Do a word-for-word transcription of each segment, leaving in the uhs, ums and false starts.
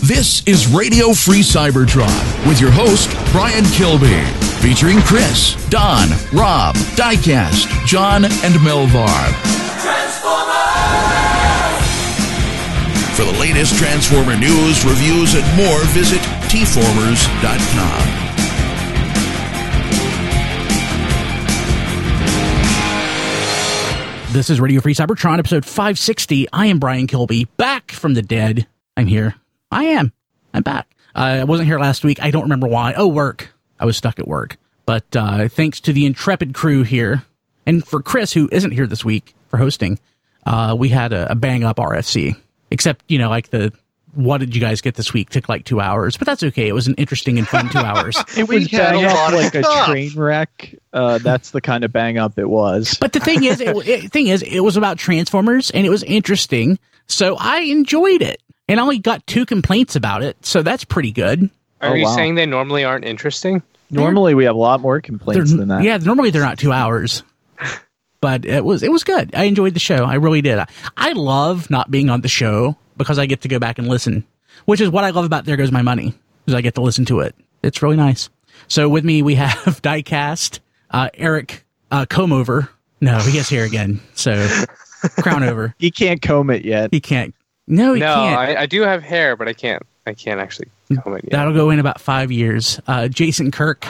This is Radio Free Cybertron with your host, Brian Kilby, featuring Chris, Don, Rob, Diecast, John, and Melvar. For the latest Transformer news, reviews, and more, visit T formers dot com. This is Radio Free Cybertron, episode five sixty. I am Brian Kilby, back from the dead. I'm here. I am. I'm back. Uh, I wasn't here last week. I don't remember why. Oh, work. I was stuck at work. But uh, thanks to the intrepid crew here, and for Chris, who isn't here this week for hosting, uh, we had a, a bang-up R F C. Except, you know, like the, what did you guys get this week? Took like two hours, but that's okay. It was an interesting and fun two hours. It was bang up like a train wreck. Uh, that's the kind of bang up it was. But the thing is, it, it, thing is, it was about Transformers and it was interesting. So I enjoyed it, and I only got two complaints about it. So that's pretty good. Are oh, you wow. saying they normally aren't interesting? Normally we have a lot more complaints they're, than that. Yeah, normally they're not two hours. But it was it was good. I enjoyed the show. I really did. I, I love not being on the show because I get to go back and listen, which is what I love about There Goes My Money, because I get to listen to it. It's really nice. So with me, we have Diecast, uh, Eric uh, Comeover. No, he gets here again. So crown over. He can't comb it yet. He can't. No, he no, can't. I, I do have hair, but I can't. I can't actually comb it yet. That'll go in about five years. Uh, Jason Kirk.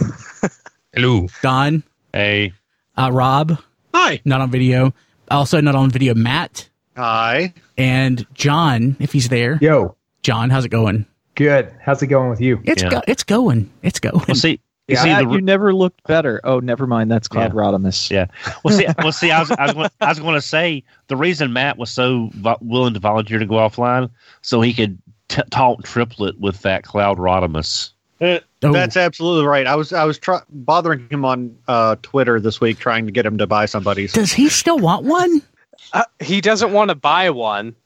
Hello. Don. Hey. Uh, Rob. Hi. Not on video. Also not on video, Matt. Hi. And John, if he's there. Yo. John, how's it going? Good. How's it going with you? It's Yeah. go- it's going. It's going. Well, see, you Yeah, see the, you never looked better. Oh, never mind. That's Cloud Yeah. Rodimus. yeah. Well, see, well, see, I was, I was, going, I was going to say the reason Matt was so vo- willing to volunteer to go offline so he could t- talk triplet with that Cloud Rodimus. Uh, Oh. That's absolutely right. I was I was try- bothering him on uh, Twitter this week, trying to get him to buy somebody's. Does he still want one? Uh, he doesn't want to buy one.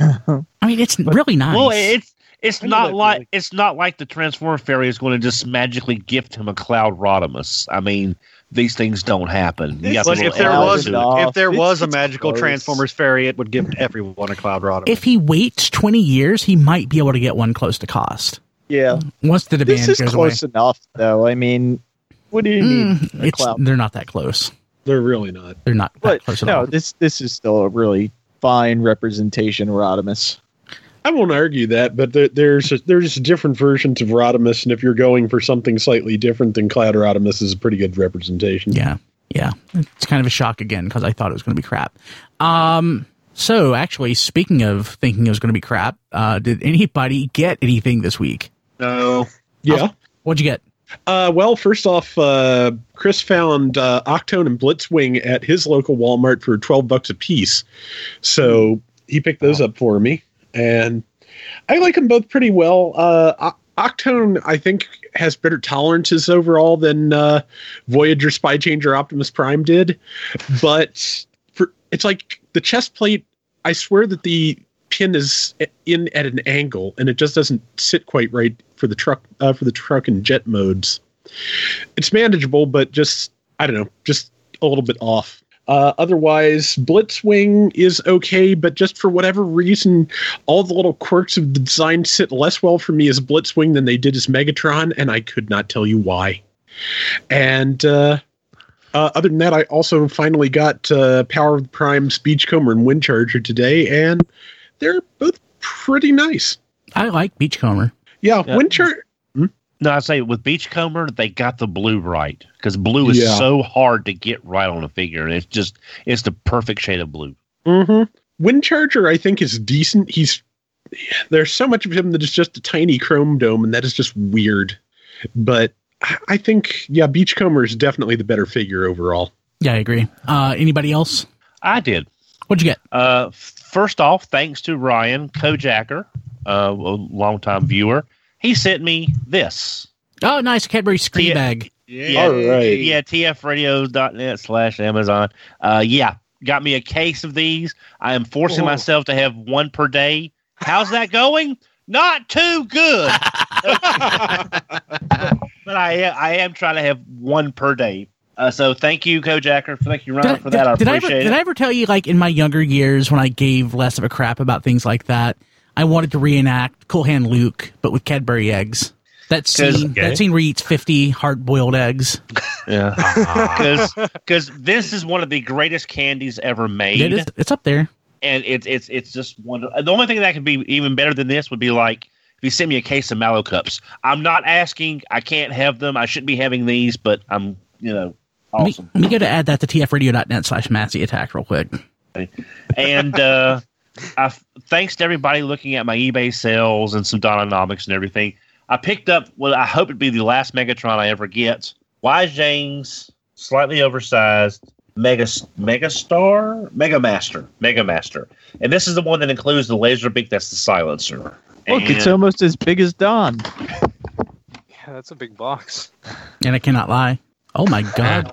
I mean, it's really nice. Well, it's it's I know not that like feeling. it's not like the Transformer Fairy is going to just magically gift him a Cloud Rodimus. I mean, these things don't happen. You got But the if little there elves was to it. off. if there It's- was a it's magical close. Transformers fairy, it would give everyone a Cloud Rodimus. if he waits twenty years, he might be able to get one close to cost. Yeah. Once the demand This is goes close away. enough, though. I mean, what do you need? Mm, a it's, Cloud? they're not that close. They're really not. They're not that But close at no, all. this this is still a really fine representation of Rodimus. I won't argue that, but there, there's a, there's different versions of Rodimus, and if you're going for something slightly different, then Cloud Rodimus is a pretty good representation. Yeah, yeah. It's kind of a shock again because I thought it was going to be crap. Um. So actually, speaking of thinking it was going to be crap, uh, did anybody get anything this week? No. Yeah. What'd you get? Uh, well, first off, uh, Chris found uh, Octone and Blitzwing at his local Walmart for twelve bucks a piece. So he picked those up for me, and I like them both pretty well. Uh, O- Octone, I think, has better tolerances overall than uh, Voyager, Spy Changer, Optimus Prime did. But for it's like the chest plate, I swear that the pin is in at an angle, and it just doesn't sit quite right for the truck uh, for the truck and jet modes. It's manageable, but just I don't know, just a little bit off. Uh, otherwise, Blitzwing is okay, but just for whatever reason, all the little quirks of the design sit less well for me as Blitzwing than they did as Megatron, and I could not tell you why. And uh, uh, other than that, I also finally got uh, Power of the Prime's Beachcomber and Windcharger today, and they're both pretty nice. I like Beachcomber. Yeah, Yeah. Windcharger. No, I say with Beachcomber, they got the blue right because blue is Yeah. so hard to get right on a figure, and it's just it's the perfect shade of blue. Mm-hmm. Windcharger, I think, is decent. He's there's so much of him that is just a tiny chrome dome, and that is just weird. But I- I think, yeah, Beachcomber is definitely the better figure overall. Yeah, I agree. Uh, anybody else? I did. What'd you get? Uh, first off, thanks to Ryan Kojacker, uh, a longtime viewer, he sent me this. Oh, nice Cadbury screen Yeah. bag. Yeah, All right. yeah, T F radio dot net slash Amazon. Uh, yeah, got me a case of these. I am forcing Oh. myself to have one per day. How's that going? Not too good. But I I am trying to have one per day. Uh, so thank you, Kojacker. Thank you, Ryan, Did, for that. I did, did I appreciate ever, it. did I ever tell you, like, in my younger years when I gave less of a crap about things like that, I wanted to reenact Cool Hand Luke, but with Cadbury eggs. That scene, okay. that scene where he eats fifty hard-boiled eggs. Yeah, because this is one of the greatest candies ever made. It is, it's up there. And it's it's it's just one. The only thing that could be even better than this would be like if you sent me a case of Mallow Cups. I'm not asking. I can't have them. I shouldn't be having these, but I'm you know awesome. Let me, let me go to add that to tfradio.net slash Massey Attack real quick. And uh, I, thanks to everybody looking at my eBay sales and some Dononomics and everything, I picked up what I hope would be the last Megatron I ever get. Wise James, slightly oversized. Mega Megastar? Mega Master. Mega Master. And this is the one that includes the laser beak that's the silencer. Look, and it's almost as big as Don. Yeah, that's a big box. And I cannot lie. Oh my god.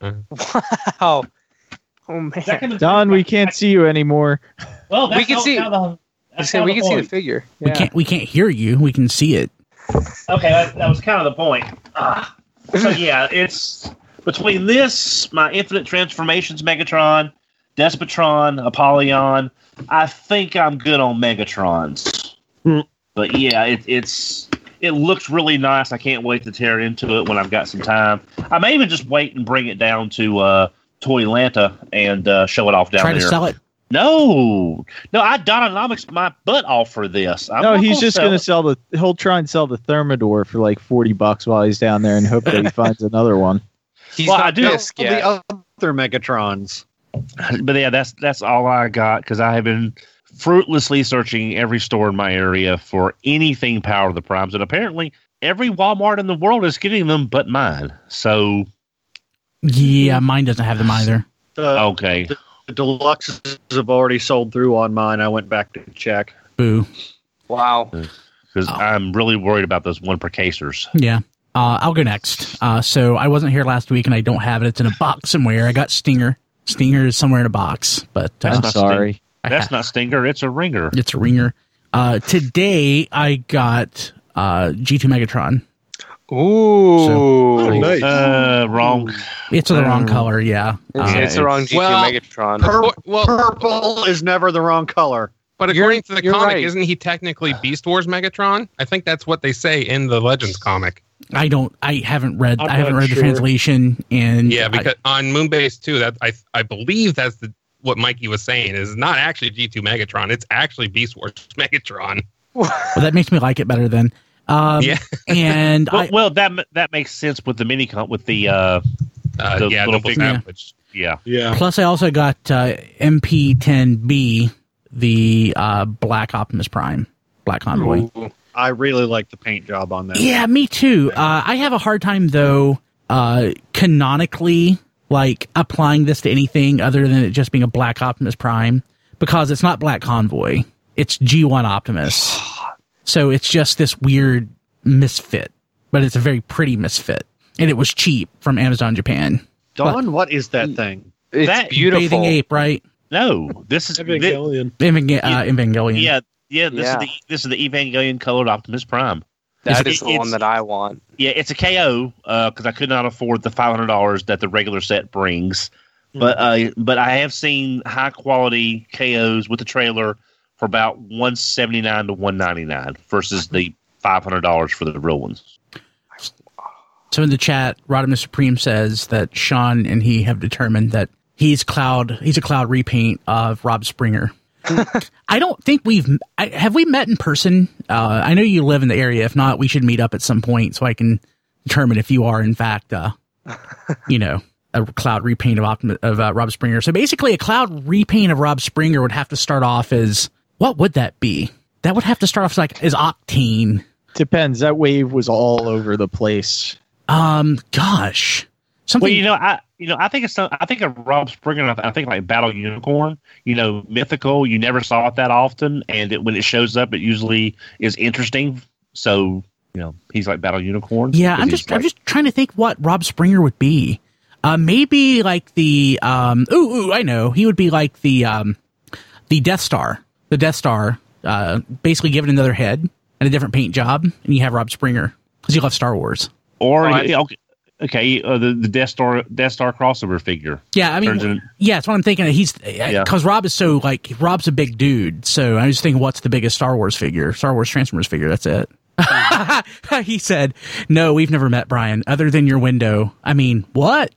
Wow. Oh man. Don, we can't see you anymore. Well, that's we can how, see how the, that's see, how we the can see the point. figure. We Yeah. can't we can't hear you. We can see it. Okay, that, that was kind of the point. Ah. So yeah, it's between this, my Infinite Transformations Megatron, Despotron, Apollyon. I think I'm good on Megatrons. Hmm. But yeah, it, it's it looks really nice. I can't wait to tear into it when I've got some time. I may even just wait and bring it down to uh, Toy Atlanta and uh, show it off down Try there. to sell it. No, no, I Dononomics my butt off for this. I'm No, not he's gonna just sell going to it. sell the. He'll try and sell the Thermidor for like forty bucks while he's down there, and hope that he finds another one. He's Well, not I do- disc The yet. other Megatrons. But yeah, that's that's all I got because I have been fruitlessly searching every store in my area for anything Power of the Primes, and apparently every Walmart in the world is getting them, but mine. So Yeah, mine doesn't have them either. The, okay, the deluxes have already sold through on mine. I went back to check. Boo. Wow. because Oh. I'm really worried about those one per casers. Yeah. Uh, I'll go next. Uh, so I wasn't here last week, and I don't have it. It's in a box somewhere. I got Stinger. Stinger is somewhere in a box, but uh, I'm not sorry. I That's ha- not Stinger; it's a ringer. It's a ringer. Uh, today I got uh, G two Megatron. Ooh. Oh, nice. Uh, wrong. It's the wrong color. Yeah. It's, Uh, it's the wrong G two well, Megatron. Pur- well, Purple is never the wrong color. but You're- according to the you're comic, right. isn't he technically Beast Wars Megatron? I think that's what they say in the Legends comic. I don't. I haven't read. I'm I haven't not read the sure. translation. And Yeah, I- because on Moonbase two, that I I believe that's the what Mikey was saying is not actually G two Megatron. It's actually Beast Wars Megatron. well, that makes me like it better then. Um, Yeah. and Well, I, well, that that makes sense with the mini comp with the uh, Uh, The yeah, little Nimble figure. Savage. yeah. Yeah. plus I also got uh, M P ten B, the uh, Black Optimus Prime, Black Convoy. Ooh. I really like the paint job on that. Yeah, me too. Uh, I have a hard time though, uh, canonically, like applying this to anything other than it just being a Black Optimus Prime, because it's not Black Convoy. It's G one Optimus. So it's just this weird misfit, but it's a very pretty misfit. And it was cheap from Amazon Japan. Don, what is that thing? It's That beautiful. Bathing Ape, right? No, this is thi- Evangelion. Evang- uh, Evangelion. yeah, yeah. This Yeah. is the this is the Evangelion colored Optimus Prime. That It's- is the it's- one that I want. Yeah, it's a K O because I could not afford the five hundred dollars that the regular set brings. But uh, but I have seen high quality K Os with the trailer for about one seventy nine to one ninety nine versus the five hundred dollars for the real ones. So in the chat, Rodimus Supreme says that Sean and he have determined that he's Cloud. He's a Cloud repaint of Rob Springer. I don't think we've I, have we met in person. Uh, I know you live in the area. If not, we should meet up at some point so I can determine if you are in fact, uh, you know, a Cloud repaint of Optim- of uh, Rob Springer. So basically, a Cloud repaint of Rob Springer would have to start off as what would that be? That would have to start off as like as Octane. Depends. That wave was all over the place. Um, gosh, something. Well, you know, I you know I think it's some- I think of Rob Springer. I, th- I think like Battle Unicorn. You know, mythical. You never saw it that often, and it, when it shows up, it usually is interesting. So you know, he's like Battle Unicorn. Yeah, 'cause I'm he's just I'm like- just trying to think what Rob Springer would be. Uh, maybe like the um. Ooh, ooh, I know. He would be like the um, the Death Star. The Death Star. Uh, basically given another head and a different paint job, and you have Rob Springer because you love Star Wars. Or Oh, I- yeah, okay, Okay, uh, the the Death Star Death Star crossover figure. Yeah, I mean, Turns in- yeah, that's what I'm thinking. He's because Rob is so like Rob's a big dude, so I was thinking, what's the biggest Star Wars figure? Star Wars Transformers figure. That's it. He said, "No, we've never met Brian, other than your window." I mean, what?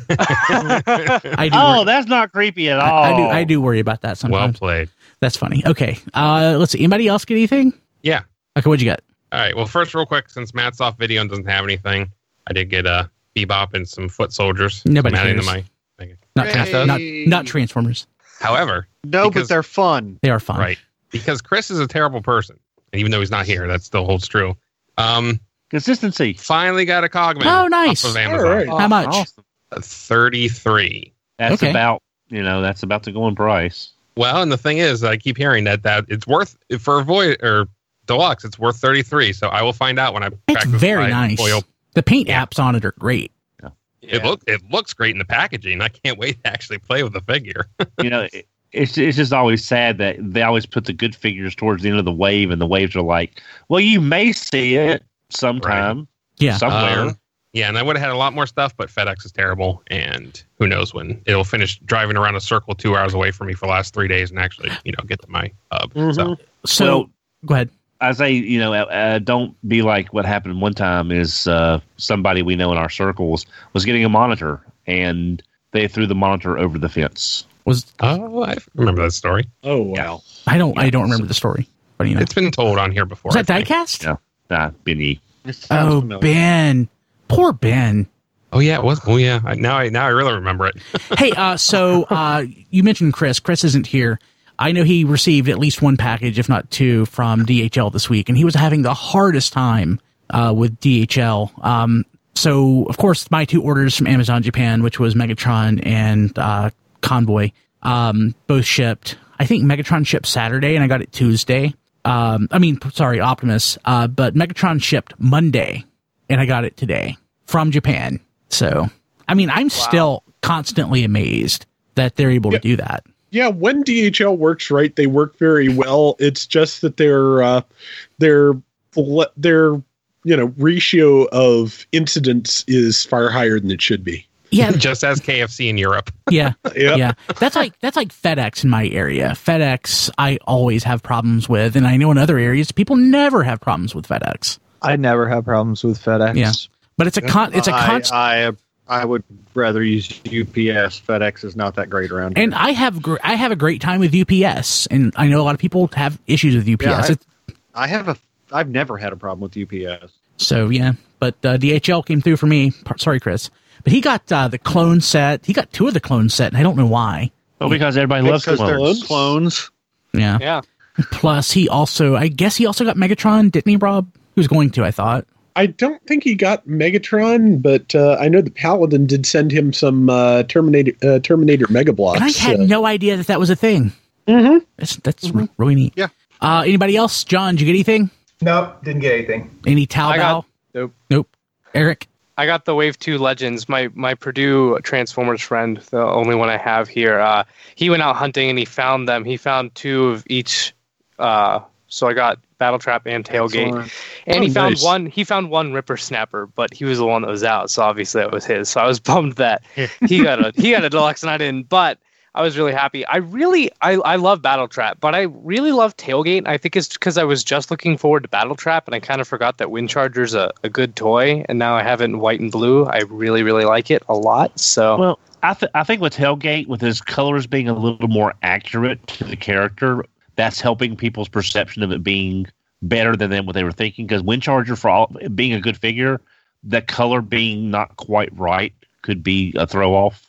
I do oh, worry, that's not creepy at all. I, I do. I do worry about that Well sometimes. played. That's funny. Okay, uh, let's see. Anybody else get anything? Yeah. Okay, what'd you get? All right. Well, first, real quick, since Matt's off video and doesn't have anything, I did get a Bebop and some foot soldiers. Nobody I'm adding cares. to my thing. Not trans- not not Transformers. However, No, because- but they're fun. They are fun. right, because Chris is a terrible person, and even though he's not here, that still holds true. Um, Consistency. finally got a Cogman. Oh, nice. Off of Amazon. All right. How much? Awesome. thirty-three. That's Okay. about you know that's about to go in price. Well, and the thing is, I keep hearing that that it's worth for Void or Deluxe. It's worth thirty-three. So I will find out when I. It's crack this very side nice. foil. The paint Yeah. apps on it are great. It look it looks great in the packaging. I can't wait to actually play with the figure. You know, it, it's it's just always sad that they always put the good figures towards the end of the wave, and the waves are like, well, you may see it sometime, Yeah. somewhere. Um, yeah, and I would have had a lot more stuff, but FedEx is terrible, and who knows when it'll finish driving around a circle two hours away from me for the last three days and actually, you know, get to my hub. So So Well- go ahead. I say, you know, uh, uh, don't be like what happened one time is uh, somebody we know in our circles was getting a monitor, and they threw the monitor over the fence. Was oh, I remember that story. Oh wow. I don't I don't remember the story. But you know. It's been told on here before. Was that I think. diecast? Yeah. Nah, Benny. It sounds Oh, familiar. Ben. Poor Ben. Oh yeah, it was. Oh yeah. I, now I now I really remember it. Hey, uh, so uh, you mentioned Chris. Chris isn't here. I know he received at least one package, if not two, from D H L this week, and he was having the hardest time uh, with D H L. Um, so, of course, my two orders from Amazon Japan, which was Megatron and uh, Convoy, um, both shipped. I think Megatron shipped Saturday, and I got it Tuesday. Um, I mean, sorry, Optimus. Uh, but Megatron shipped Monday, and I got it today from Japan. So, I mean, I'm still constantly amazed that they're able Yeah. to do that. Yeah, when D H L works right, they work very well. It's just that their uh, their their you know ratio of incidents is far higher than it should be. Yeah, Just as K F C in Europe. yeah, Yep. yeah. That's like that's like FedEx in my area. FedEx, I always have problems with, and I know in other areas people never have problems with FedEx. I never have problems with FedEx. Yeah. But it's a con. It's a I, constant. I I would rather use U P S. FedEx is not that great around here. And I have gr- I have a great time with U P S, and I know a lot of people have issues with U P S. Yeah, It's- I have a. I've never had a problem with U P S. So yeah, but uh, D H L came through for me. Par- Sorry, Chris, but he got uh, the clone set. He got two of the clone set, and I don't know why. Well, because everybody loves Because they're clones. clones. Yeah. Yeah. Plus, he also, I guess, he also got Megatron, didn't he, Rob? He was going to, I thought. I don't think he got Megatron, but uh, I know the Paladin did send him some uh, Terminator uh, Terminator Mega Blocks. And I had uh, no idea that that was a thing. Mm-hmm. That's that's r- really neat. Yeah. Uh, anybody else? John, did you get anything? Nope, didn't get anything. Any Taobao? I got- Nope. Nope. Eric? I got the Wave two Legends. My my Purdue Transformers friend, the only one I have here. Uh, he went out hunting and he found them. He found two of each. Uh, so I got Battletrap and Tailgate, Excellent. and Oh, he found nice. one. He found one Ripper Snapper, but he was the one that was out. So obviously that was his. So I was bummed that he got a he got a deluxe and I didn't. But I was really happy. I really, I, I love Battletrap, but I really love Tailgate. I think it's because I was just looking forward to Battletrap, and I kind of forgot that Windcharger's a, a good toy, and now I have it in white and blue. I really, really like it a lot. So Well, I, th- I think with Tailgate, with his colors being a little more accurate to the character, that's helping people's perception of it being better than them what they were thinking. Because Windcharger, for all being a good figure, the color being not quite right could be a throw off.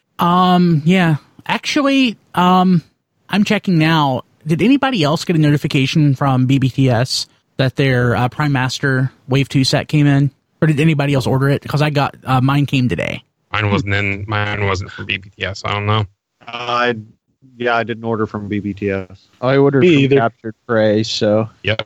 Um, yeah. Actually, um, I'm checking now. Did anybody else get a notification from B B T S that their uh, Prime Master Wave two set came in? Or did anybody else order it? Because I got, uh, mine came today. Mine wasn't in. Mine wasn't from B B T S. I don't know. I yeah, I didn't order from B B T S. I ordered Me from either. Captured Prey, so Yep.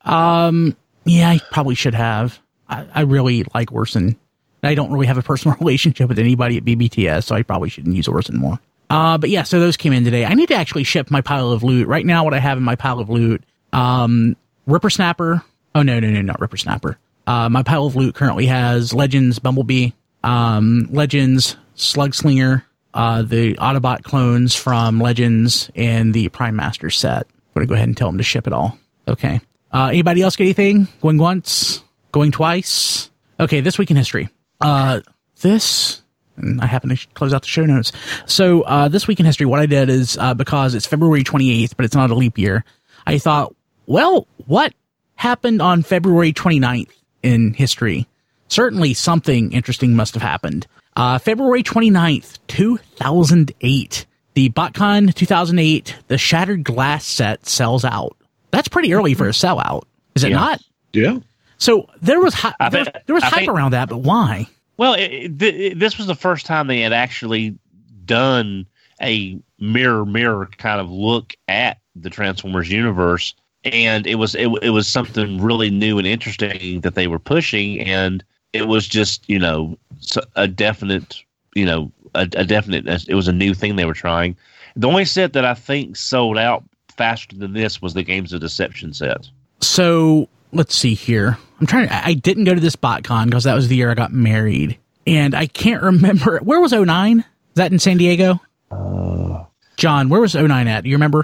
Um, yeah, I probably should have. I, I really like Orson. I don't really have a personal relationship with anybody at B B T S, so I probably shouldn't use Orson more. Uh, but yeah, so those came in today. I need to actually ship my pile of loot. Right now, what I have in my pile of loot, um, Ripper Snapper. Oh, no, no, no, not Ripper Snapper. Uh, my pile of loot currently has Legends Bumblebee, um, Legends, Slugslinger, uh, the Autobot clones from Legends, and the Prime Master set. I'm going to go ahead and tell them to ship it all. Okay. Uh, anybody else get anything? Going once? Going twice? Okay, this week in history. Uh, this, and I happen to close out the show notes. So uh, this week in history, what I did is, uh, because it's February twenty-eighth, but it's not a leap year, I thought, well, what happened on February twenty-ninth in history? Certainly something interesting must have happened. Uh, February twenty-ninth, two thousand eight. The BotCon two thousand eight, the Shattered Glass set sells out. That's pretty early for a sellout, is it Yeah. not? Yeah. So there was hi- I there, think- there was I hype think- around that, but why? Well, it, it, th- this was the first time they had actually done a mirror mirror kind of look at the Transformers universe, and it was it, it was something really new and interesting that they were pushing, and it was just you know a definite you know a, a definite it was a new thing they were trying. The only set that I think sold out faster than this was the Games of Deception set. So let's see here. I'm trying to, I didn't go to this BotCon because that was the year I got married. And I can't remember. Where was oh nine? Is that in San Diego? Uh, John, where was oh nine at? Do you remember?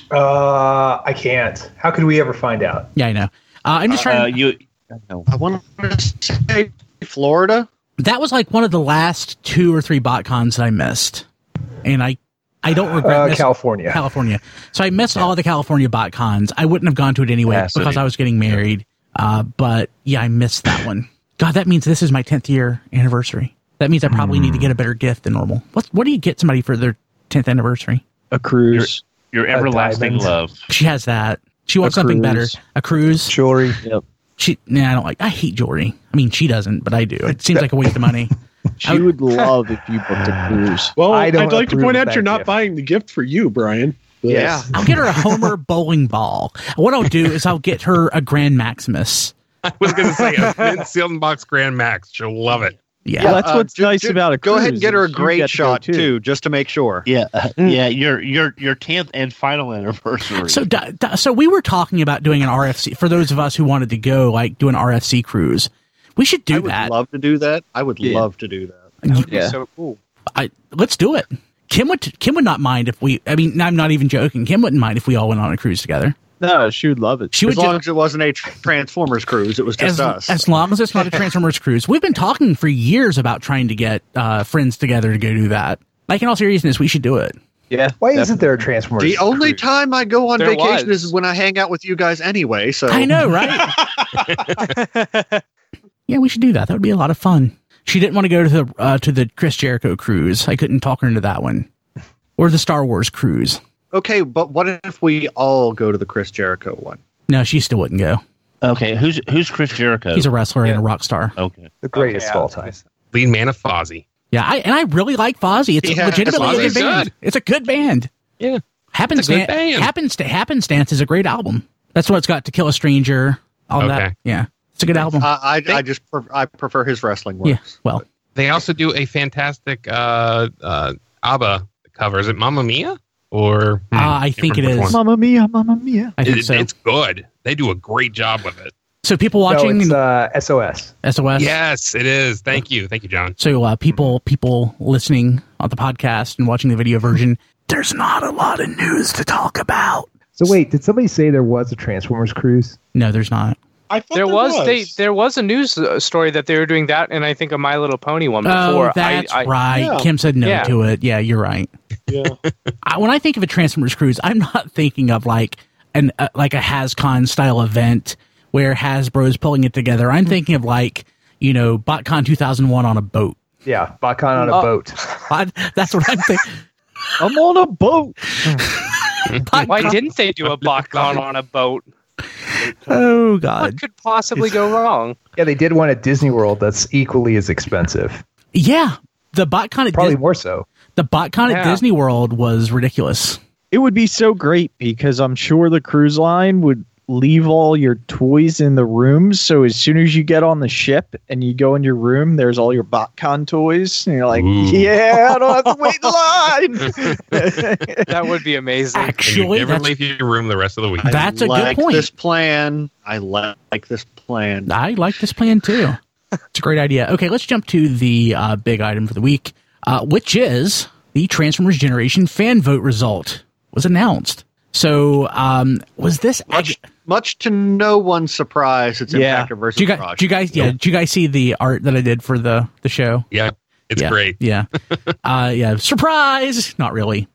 uh, I can't. How could we ever find out? Yeah, I know. Uh, I'm just trying Uh, to, you, no. I want to say Florida. that was like one of the last two or three BotCons that I missed. And I, I don't regret Uh, missing California. California. So I missed all of the California BotCons. I wouldn't have gone to it anyway Pasadena. because I was getting married. Uh, but yeah, I missed that one. God, that means this is my tenth year anniversary. That means I probably need to get a better gift than normal. What What do you get somebody for their tenth anniversary? A cruise. Your everlasting diamond. love. She has that. She wants A something cruise. better. A cruise. Jewelry. Yep. She. Nah, I don't like. I hate jewelry. I mean, she doesn't, but I do. It seems like a waste of money. She would love if you booked a cruise. Well, I don't I'd like to approve point of out you're that not gift. buying the gift for you, Brian. Yeah. I'll get her a Homer bowling ball. What I'll do is I'll get her a Grand Maximus. I was going to say a mint sealed in box Grand Max. She'll love it. Yeah. Well, that's Uh, what's ju- nice ju- about a Go cruise. ahead and get her a is you great get to go shot too. too, just to make sure. Yeah, yeah, your your your tenth and final anniversary. So, da- da- so we were talking about doing an R F C for those of us who wanted to go, like do an R F C cruise. We should do I would that. love to do that. I would Yeah. love to do that. That would be Yeah. so cool. I, let's do it. Kim would Kim would not mind if we. I mean, I'm not even joking. Kim wouldn't mind if we all went on a cruise together. No, she would love it. She As would long ju- as it wasn't a tr- Transformers cruise, it was just as, us. as long as it's not a Transformers cruise. We've been talking for years about trying to get uh, friends together to go do that. Like in all seriousness, we should do it. Yeah. Why isn't definitely. there a Transformers? the only cruise? time I go on There vacation was. is when I hang out with you guys anyway. So I know, right? Yeah, we should do that. That would be a lot of fun. She didn't want to go to the uh, to the Chris Jericho cruise. I couldn't talk her into that one, or the Star Wars cruise. Okay, but what if we all go to the Chris Jericho one? No, she still wouldn't go. okay, who's who's Chris Jericho? He's a wrestler and a rock star. okay. The greatest Okay, of all I- time. Lead man of Fozzy. Yeah, I, and I really like Fozzy. It's Yeah, legitimately a good Fozzy's band. good. It's a good band. Yeah. Happenstance, good band. Happenst- Happenstance is a great album. That's what it's got. To Kill a Stranger. All Okay. that. Yeah, it's a good album. I I, I just pre- I prefer his wrestling works. yeah. Well, They also do a fantastic uh, uh, ABBA cover. Is it Mamma Mia? Or hmm, Uh, I can't think it remember which is. one. Mamma mia, mamma mia. I think It- so. It's good. They do a great job with it. So people watching No, it's uh, S O S. S O S. Yes, it is. Thank you. Thank you, John. So uh, people people listening on the podcast and watching the video version, there's not a lot of news to talk about. So wait, did somebody say there was a Transformers cruise? No, there's not. I thought There was, they there was a news uh, story that they were doing that, and I think a My Little Pony one before. Oh, that's I, I, right. Yeah. Kim said no Yeah. to it. Yeah, you're right. Yeah. I, when I think of a Transformers cruise, I'm not thinking of like an uh, like a HasCon style event where Hasbro's pulling it together. I'm thinking of like, you know, BotCon two thousand one on a boat. Yeah, BotCon on a Oh. boat. I, that's what I'm thinking. I'm on a boat. Why didn't they do a BotCon on a boat? Oh God. What could possibly go wrong? Yeah, they did one at Disney World that's equally as expensive. Yeah, the BotCon at Probably Dis- more so. the BotCon at Yeah. Disney World was ridiculous. It would be so great because I'm sure the cruise line would leave all your toys in the rooms. So as soon as you get on the ship and you go in your room, there's all your BotCon toys. And you're like, Ooh. yeah, I don't have to wait in line. That would be amazing. And you Actually, never that's, leave your room the rest of the week. I That's a good like point. This plan, I like this plan. I like this plan too. It's a great idea. Okay, let's jump to the uh, big item for the week, uh, which is the Transformers Generation fan vote result was announced. So, um, was this much, much to no one's surprise? It's Yeah. Impactor versus Do you guys, Mirage. do you guys, yeah, did you guys see the art that I did for the the show? Yeah, it's yeah, great. Yeah, uh, yeah. Surprise! Not really.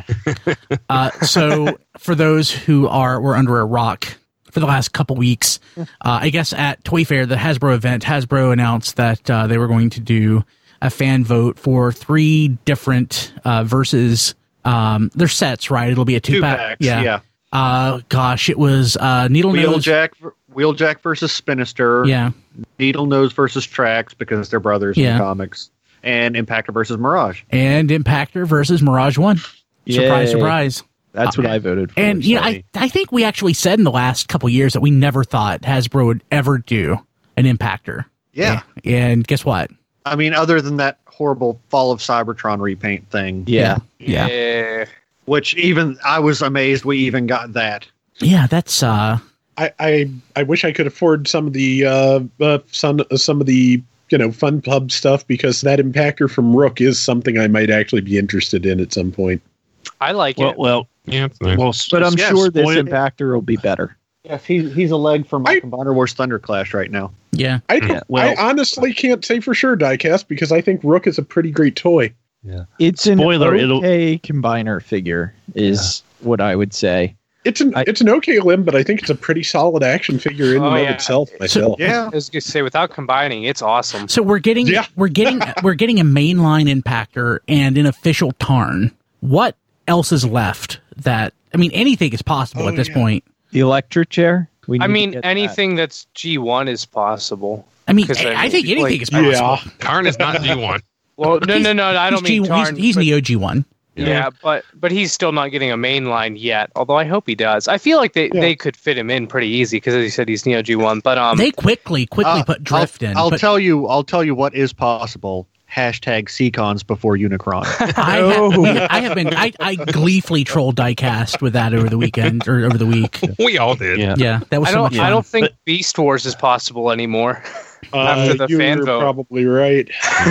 uh, so, for those who are were under a rock for the last couple weeks, uh, I guess at Toy Fair, the Hasbro event, Hasbro announced that uh, they were going to do a fan vote for three different uh, versus. Um, they're sets, right? It'll be a two, Two pack. packs, Yeah. yeah. Uh, gosh, it was uh, Needle Nose. Wheeljack, Wheeljack versus Spinister. Yeah. Needle Nose versus Trax because they're brothers Yeah. in the comics. And Impactor versus Mirage. And Impactor versus Mirage One. Surprise, Yay. surprise. That's what I voted for. And you know, I, I think we actually said in the last couple years that we never thought Hasbro would ever do an Impactor. Yeah. And guess what? I mean, other than that horrible Fall of Cybertron repaint thing. Yeah. Yeah. Yeah. Which even, I was amazed we even got that. Yeah, that's uh I, I I wish I could afford some of the uh, uh some some of the you know Fun Pub stuff, because that Impactor from Rook is something I might actually be interested in at some point. I like Well, it. well, Yeah, it's nice. well. But I'm yeah, sure this spoil- Impactor will be better. Yes, he's, he's a leg for my I- Combiner Wars Thunderclash right now. yeah. I Yeah, well- I honestly can't say for sure, Diecast, because I think Rook is a pretty great toy. It's an Spoiler, it'll- okay combiner figure, is what I would say. It's an I- it's an okay limb, but I think it's a pretty solid action figure in Oh, and of yeah. itself. Myself, Yeah. I was gonna say, without combining, it's awesome. So we're getting Yeah. we're getting we're getting a mainline Impactor and an official Tarn. What else is left that I mean anything is possible Oh, at this yeah. point. The electric chair. We I need to mean, get that. anything that's G one is possible. I mean, 'Cause I I, I mean, think anything like- is possible. yeah. Tarn is not G one. Well, no, no, no, I don't he's mean G, Tarn. he's, he's but- Neo G one. Yeah, but but he's still not getting a main line yet. Although I hope he does. I feel like they, Yeah. they could fit him in pretty easy because, as you said, he's Neo G one. But um, They quickly quickly Uh, put Drift I'll, in. I'll but tell you. I'll tell you what is possible. Hashtag Seacons before Unicron. I, have, I have been I, I gleefully trolled Diecast with that over the weekend or over the week. We all did. Yeah. Yeah, that was I so don't much fun. I don't think Beast Wars is possible anymore. After the Uh, you're fan vote. probably right.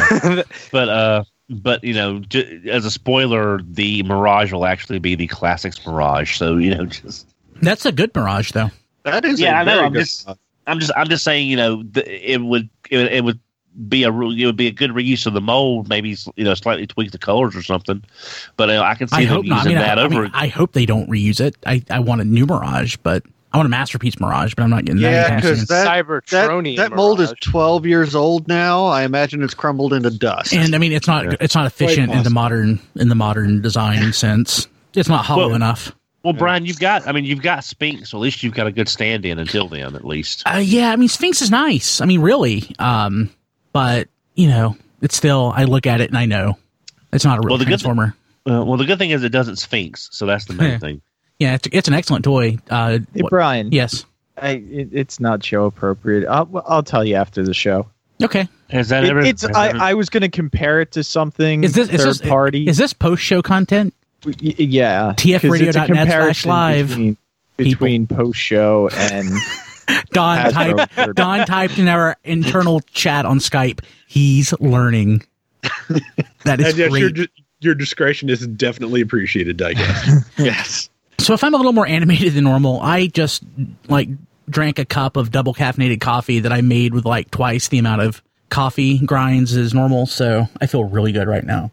But uh, but you know, j- as a spoiler, the Mirage will actually be the Classics Mirage. So you know, just That's a good Mirage though. That is. Yeah, a I know, very I'm good just- I'm just I'm just saying, you know, th- it would it, would- it would be a re- it would be a good reuse of the mold, maybe you know, slightly tweak the colors or something. But uh, I can see I them hope not. I using mean, I, that I, over. mean, I hope they don't reuse it. I, I want a new Mirage, but I want a Masterpiece Mirage, but I'm not getting Yeah, that. anytime 'cause soon. that- That, Cybertronian that mold is Mirage. twelve years old now. I imagine it's crumbled into dust. And I mean, it's not it's not efficient in the possible. modern in the modern design sense. It's not hollow Well- enough. well, Brian, you've got I mean, you've got Sphinx, so at least you've got a good stand-in until then, at least. Uh, yeah, I mean, Sphinx is nice. I mean, really. Um, but you know, it's still. I look at it and I know it's not a real Well, the good thing- Transformer. Uh, well, the good thing is it doesn't Sphinx, so that's the main Yeah. thing. Yeah, it's, it's an excellent toy. Uh, Hey, what- Brian. yes. I, it, it's not show appropriate. I'll, I'll tell you after the show. Okay. Has that It- ever? it's. has I, ever- I was going to compare it to something Is this is third this, party. Is this post show content? Y- yeah. T F 'cause radio it's a dot net slash comparison live. between, between post show and Don Hasbro typed, third Don typed in our internal chat on Skype. He's learning. That is And yes, great. your, di- your discretion is definitely appreciated, Diecast. yes. So if I'm a little more animated than normal, I just like drank a cup of double caffeinated coffee that I made with like twice the amount of coffee grinds as normal. So I feel really good right now.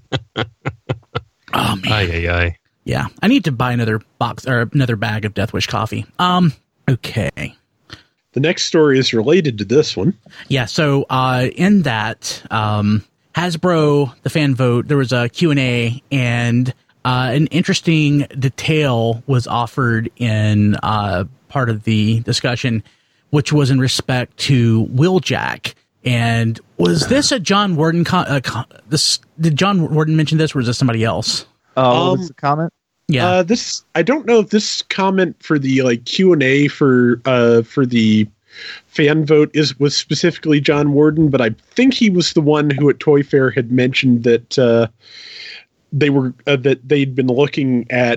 Oh man, Ay, ay, ay. yeah. I need to buy another box or another bag of Death Wish coffee. Um. Okay. The next story is related to this one. Yeah, so uh, in that, um, Hasbro, the fan vote, there was a Q and A, and uh, an interesting detail was offered in uh, part of the discussion, which was in respect to Wheeljack. And was this a John Warden? Con- uh, con- this did John Warden mention this, or was this somebody else? oh, what Um, was the comment? Yeah, Uh, this I don't know if this comment for the like Q and A for uh for the fan vote is was specifically John Warden, but I think he was the one who at Toy Fair had mentioned that uh, they were uh, that they'd been looking at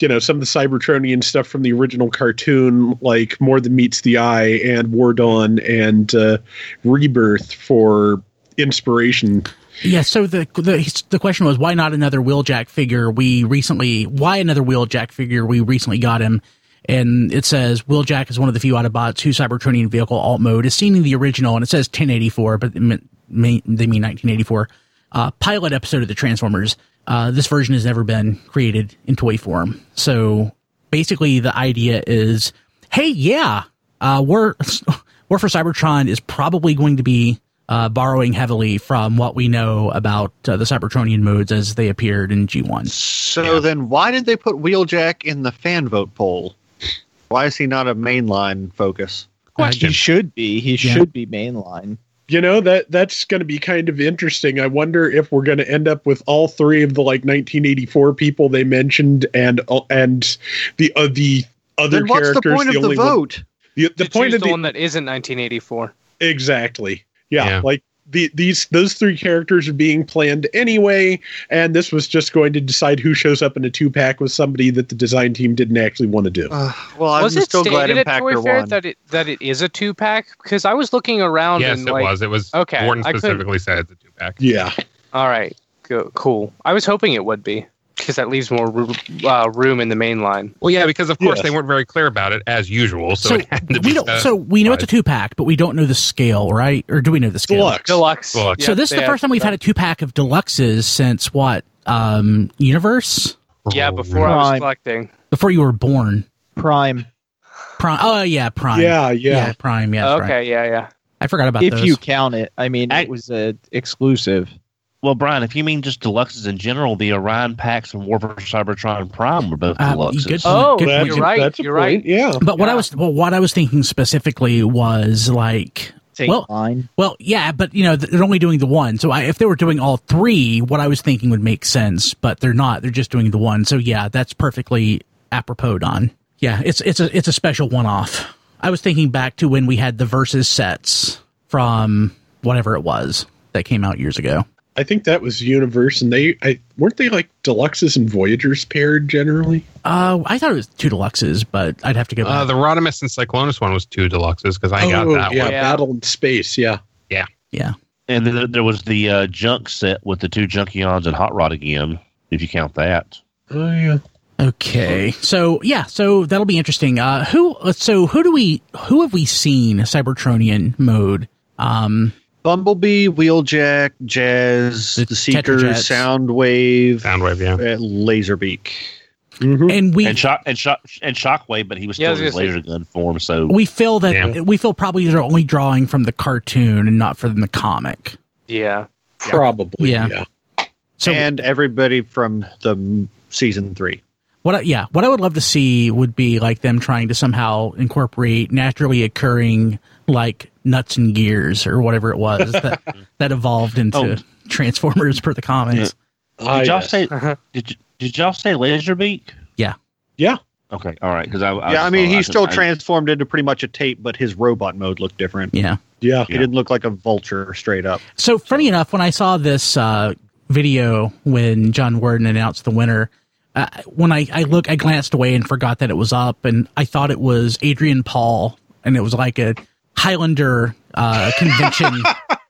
you know, some of the Cybertronian stuff from the original cartoon, like More Than Meets the Eye and War Dawn and uh, Rebirth for inspiration. Yeah, so the, the the question was, why not another Wheeljack figure? We recently, why another Wheeljack figure? We recently got him, and it says Wheeljack is one of the few Autobots whose Cybertronian vehicle alt mode is seen in the original, and it says ten eighty-four, but they mean, they mean nineteen eighty-four uh, pilot episode of the Transformers. Uh, this version has never been created in toy form. So basically, the idea is, hey, yeah, uh, War War for Cybertron is probably going to be Uh, borrowing heavily from what we know about uh, the Cybertronian modes as they appeared in G one. So yeah. Then why did they put Wheeljack in the fan vote poll? Why is he not a mainline focus? Uh, he should be. He yeah. should be mainline. You know, that that's going to be kind of interesting. I wonder if we're going to end up with all three of the like nineteen eighty-four people they mentioned and uh, and the uh, the other then what's characters. What's the point the of the vote? One, the the to point of the the one that isn't nineteen eighty-four. Exactly. Yeah, yeah, like the, these those three characters are being planned anyway, and this was just going to decide who shows up in a two pack with somebody that the design team didn't actually want to do. Uh, well, I'm was it still glad stated at Toy Impactor Fair won. that it that it is a two pack? Because I was looking around. Yes, and it like, was. It was. Okay, Warden I specifically said it's a two pack. Yeah. All right. Go, cool. I was hoping it would be, because that leaves more uh, room in the main line. Well, yeah, because of course Yes. they weren't very clear about it as usual. So, So, it had to we be don't, uh, so we know it's a two pack, but we don't know the scale, right? Or do we know the scale? Deluxe. Deluxe. Deluxe. So Yep, this is they the have- first time we've had a two pack of deluxes since what? Um, Universe? Yeah, before I was Prime. collecting. Before you were born. Prime. Prime. Oh yeah, Prime. Yeah, yeah. Prime. Yeah. that's Okay, right. yeah, yeah. I forgot about If those. you count it, I mean, I- it was a exclusive. Well, Brian, if you mean just deluxes in general, the Orion packs and War for Cybertron Prime were both Um, deluxes. good- Oh, good That's point. you're right. That's a You're point. right. Yeah. But what I Yeah. was well, what I was thinking specifically was like, Take well, line. well, yeah, but you know they're only doing the one. So I, if they were doing all three, what I was thinking would make sense. But they're not. They're just doing the one. So yeah, that's perfectly apropos. On yeah, it's it's a it's a special one off. I was thinking back to when we had the Versus sets from whatever it was that came out years ago. I think that was Universe, and they I weren't they like Deluxes and Voyagers paired generally? Uh, I thought it was two deluxes, but I'd have to go back. Uh, the Rodimus and Cyclonus one was two deluxes because I got oh, that yeah, one. Yeah. Battle in Space, yeah. yeah. And then there was the uh, junk set with the two Junkions and Hot Rod again, if you count that. Oh yeah. Okay, so yeah, so that'll be interesting. Uh, who? So who do we? Who have we seen Cybertronian mode? Um, Bumblebee, Wheeljack, Jazz, The the, Seekers, Tetrajets. Soundwave, Soundwave, yeah. uh, Laserbeak. Mm-hmm. and we And shock and shock and Shockwave, but he was Yeah, I still was in his gonna laser gun form. So we feel that Yeah. we feel probably they're only drawing from the cartoon and not from the comic. Yeah. Probably, Yeah. yeah. So and everybody from the m- season three. what? I, yeah, what I would love to see would be like them trying to somehow incorporate naturally occurring like nuts and gears or whatever it was that that evolved into Oh. Transformers per the comics. Ah, did y'all yes. say did y- did y'all say Laserbeak? Yeah. Yeah. Okay, all right. Because I, I yeah, I mean, I he's could- still I- transformed into pretty much a tape, but his robot mode looked different. Yeah. Yeah. He didn't look like a vulture straight up. So funny enough, when I saw this uh, video when John Worden announced the winner, uh, when I, I look, I glanced away and forgot that it was up, and I thought it was Adrian Paul, and it was like a Highlander uh, convention.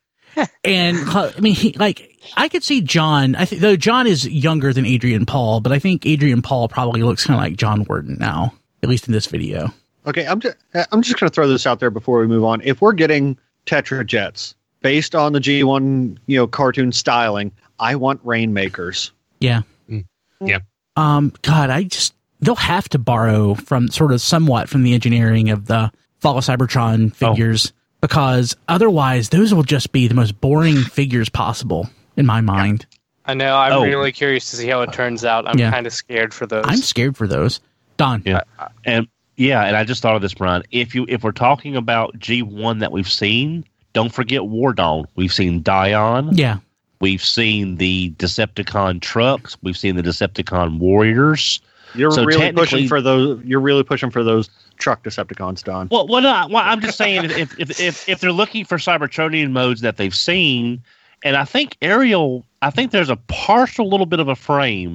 And uh, I mean, he, like I could see John. I think though John is younger than Adrian Paul, but I think Adrian Paul probably looks kind of like John Worden now, at least in this video. Okay, I'm just I'm just going to throw this out there before we move on. If we're getting Tetra Jets based on the G one, you know, cartoon styling, I want Rainmakers. Yeah. Mm. Yeah. Um, God, I just, they'll have to borrow from sort of somewhat from the engineering of the Fall of Cybertron figures because otherwise those will just be the most boring figures possible in my mind. I know. I'm Oh. really curious to see how it turns out. I'm Yeah. kind of scared for those. I'm scared for those. Don. Yeah, and yeah, and I just thought of this, Brian. If you if we're talking about G one that we've seen, don't forget War Dawn. We've seen Dion. Yeah. We've seen the Decepticon trucks. We've seen the Decepticon warriors. You're So really technically- pushing for those. You're really pushing for those truck Decepticons, Don. Well, well, no, well I'm just saying if, if if if they're looking for Cybertronian modes that they've seen, and I think Ariel, I think there's a partial little bit of a frame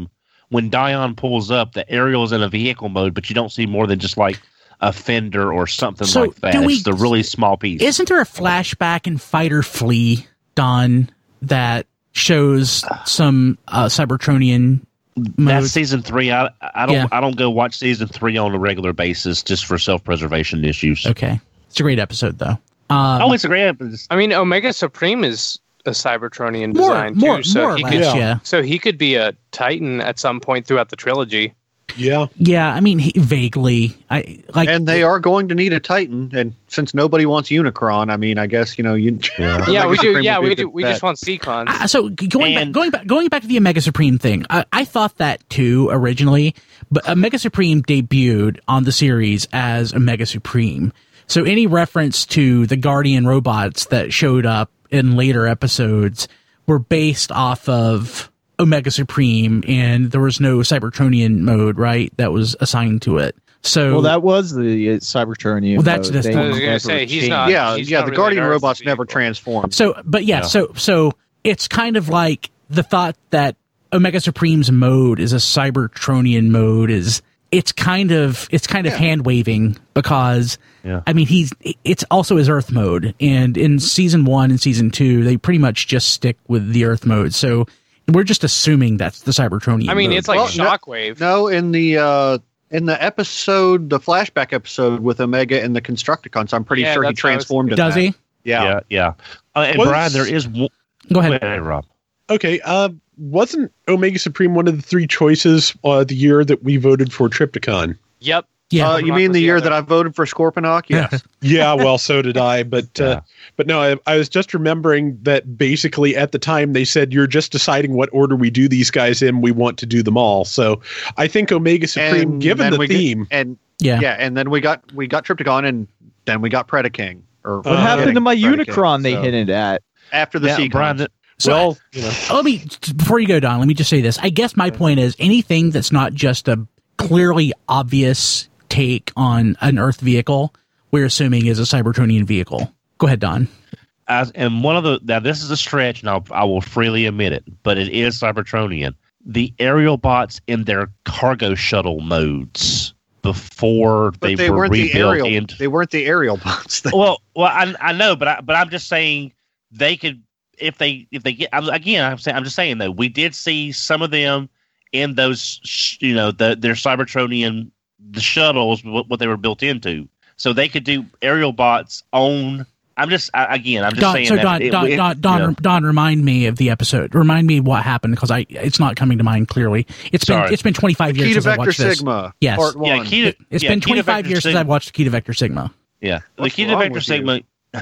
when Dion pulls up, the aerial's in a vehicle mode, but you don't see more than just like a fender or something So, like that. do we- It's the really small piece. Isn't there a flashback in Fight or Flee, Don, that shows some uh, Cybertronian mode? That's season three. I I don't Yeah. I don't go watch season three on a regular basis just for self preservation issues. Okay. It's a great episode, though. Um, Oh, it's a great episode. I mean, Omega Supreme is a Cybertronian more, design more, too, so more or he less, could, yeah. Yeah. so he could be a Titan at some point throughout the trilogy. Yeah. Yeah, I mean, he, vaguely. I like. And they are going to need a Titan, and since nobody wants Unicron, I mean, I guess you know you. Yeah. Yeah, we do. Supreme Yeah, would be we a do. good We bet. just want Seacons. Uh, so g- going back, And- going back, going back to the Omega Supreme thing, I, I thought that too originally, but Omega Supreme debuted on the series as Omega Supreme. So any reference to the Guardian robots that showed up in later episodes were based off of Omega Supreme, and there was no Cybertronian mode, right? That was assigned to it. So Well, that was the uh, Cybertronian. Well, that's- mode. that's They the- I was gonna never say, he's changed. not- Yeah, he's yeah. not The really Guardian an Earth robots never vehicle. transformed. So, but yeah, Yeah. so so it's kind of like the thought that Omega Supreme's mode is a Cybertronian mode is it's kind of it's kind of hand waving because Yeah. I mean he's it's also his Earth mode, and in season one and season two they pretty much just stick with the Earth mode. So we're just assuming that's the Cybertronian. I mean, mode. it's like Well, no- Shockwave. No, in the uh, in the episode, the flashback episode with Omega and the Constructicons, I'm pretty Yeah, sure he that's what I was transformed. in does that. he? Yeah. Yeah, yeah. Uh, and Was- Brian, there is one. Go ahead. Go ahead, Rob. Okay. Uh, wasn't Omega Supreme one of the three choices uh, the year that we voted for Trypticon? Yep. Yeah. Uh, you mean the Yeah. year that I voted for Scorponok? Yes. Yeah, well, so did I. But Yeah. uh, but no, I, I was just remembering that basically at the time they said you're just deciding what order we do these guys in. We want to do them all. So I think Omega Supreme, And given then the we get- theme, and yeah. yeah, and then we got we got Trypticon, and then we got Predaking. Or What Uh, happened to my Predaking, Unicron they so- hinted at? after the Yeah, sequence. Brian, th- So well, you know, let me before you go, Don. Let me just say this. I guess my point is anything that's not just a clearly obvious take on an Earth vehicle, we're assuming is a Cybertronian vehicle. Go ahead, Don. as and one of the now this is a stretch, and I'll, I will freely admit it, but it is Cybertronian. The aerial bots in their cargo shuttle modes before but they, they, were weren't the rebuilt aerial. into. They weren't the aerial bots. Well, well, I, I know, but I, but I'm just saying they could if they if they get I'm, again. I'm saying I'm just saying though we did see some of them in those sh- you know the their Cybertronian the shuttles what, what they were built into, so they could do aerial bots on. I'm just I, again I'm just Don, saying so that Don, it- Don, it- Don, Don, you know. Don, remind me of the episode. Remind me what happened because I it's not coming to mind clearly. It's Sorry. been it's been twenty-five years Key to since I Vector watched this. Sigma. Yes. Part one. Yeah, key to, It's yeah, been key to twenty-five Vector years since Sigma. I've watched Key to Vector Sigma. Yeah, the What's key to wrong Vector with Sigma.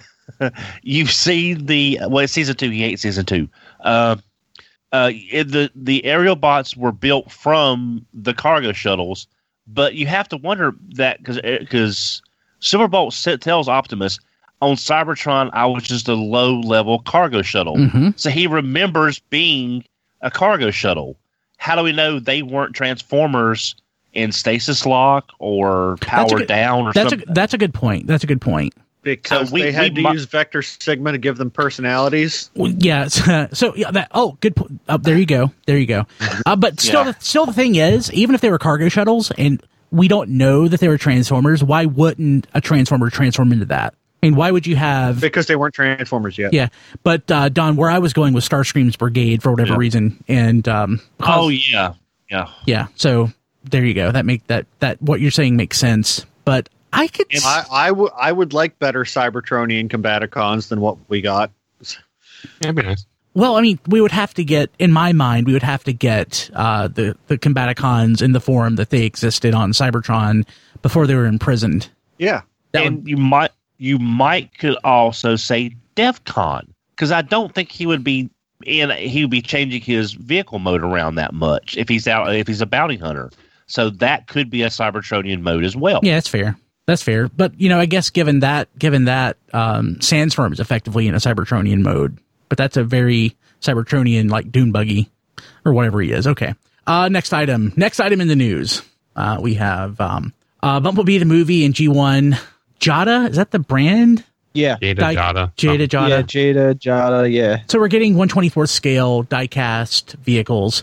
You've seen the well, it's season two. He hates season two. Uh, uh, it, the the aerial bots were built from the cargo shuttles, but you have to wonder that because because Silverbolt sa- tells Optimus on Cybertron, I was just a low level cargo shuttle, hmm so he remembers being a cargo shuttle. How do we know they weren't Transformers in stasis lock or That's a powered good- down or That's a something? that's a good point. That's a good point. because So we- they had we to mu- use Vector Sigma to give them personalities. Well, yeah. So, so yeah. That. Oh, good. po- Uh, there you go. There you go. Uh, but still, Yeah. the, still, the thing is, even if they were cargo shuttles and we don't know that they were Transformers, why wouldn't a Transformer transform into that? And why would you have? Because they weren't Transformers yet. Yeah. But uh, Don, where I was going was Starscream's Brigade for whatever Yeah. reason, and um, Oh yeah, yeah. yeah. So there you go. That make that that what you're saying makes sense. But I could. And I, I, w- I would like better Cybertronian Combaticons than what we got. That'd be nice. Well, I mean, we would have to get, in my mind, we would have to get uh, the the Combaticons in the form that they existed on Cybertron before they were imprisoned. Yeah. That and would, you might you might could also say DEFCON because I don't think he would be in he would be changing his vehicle mode around that much if he's out if he's a bounty hunter. So that could be a Cybertronian mode as well. yeah, that's fair. That's fair. But you know, I guess given that, given that, um, Sandstorm is effectively in a Cybertronian mode, but that's a very Cybertronian like Dune buggy or whatever he is. Okay. Uh, next item. Next item in the news. Uh, we have um, uh, Bumblebee the movie and G one. Jada, is that the brand? Yeah. Jada Di- Jada. Jada Jada. Yeah, Jada, Jada, yeah. So we're getting one twenty-fourth scale die-cast vehicles,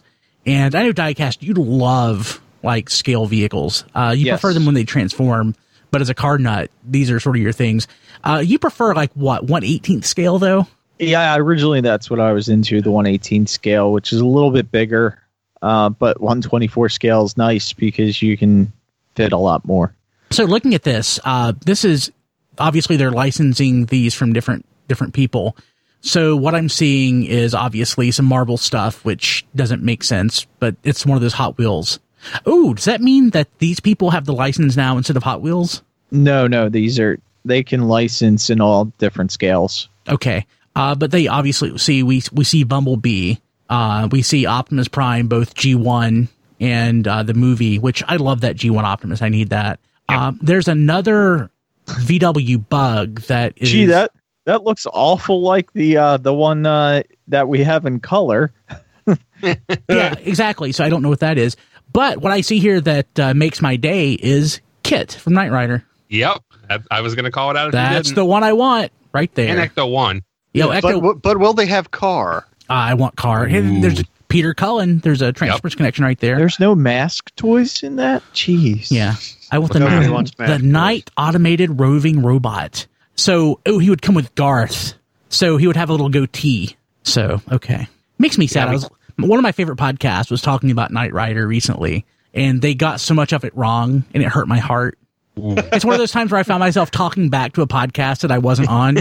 And I know Diecast, you love like scale vehicles. Uh, you Yes. prefer them when they transform, but as a card nut, these are sort of your things. Uh, you prefer like what, one eighteenth scale though? Yeah, originally that's what I was into, the one eighteenth scale, which is a little bit bigger. Uh, but one twenty-four scale is nice because you can fit a lot more. So looking at this, uh, this is obviously they're licensing these from different different people. So what I'm seeing is obviously some Marvel stuff, which doesn't make sense, but it's one of those Hot Wheels. Oh, does that mean that these people have the license now instead of Hot Wheels? No, no, these are, they can license in all different scales. Okay. Uh, but they obviously see, we, we see Bumblebee, uh, we see Optimus Prime, both G one and, uh, the movie, which I love that G one Optimus. I need that. Um, there's another V W Bug that is. Gee, that, that looks awful like the, uh, the one, uh, that we have in color. Yeah, exactly. So I don't know what that is. But what I see here that uh, makes my day is Kit from Knight Rider. Yep. I, I was going to call it out if you That's didn't. the one I want right there. And Ecto one. Yo, Ecto, But, but will they have car? uh, I want car. And there's a Peter Cullen. There's a Transformers connection right there. There's no mask toys in that? Jeez. Yeah. I want the, Nobody night, wants the Smash night automated roving robot. So, oh, he would come with Garth. So he would have a little goatee. So, okay. Makes me sad. Yeah, I was, one of my favorite podcasts was talking about Knight Rider recently, and they got so much of it wrong, and it hurt my heart. It's one of those times where I found myself talking back to a podcast that I wasn't on.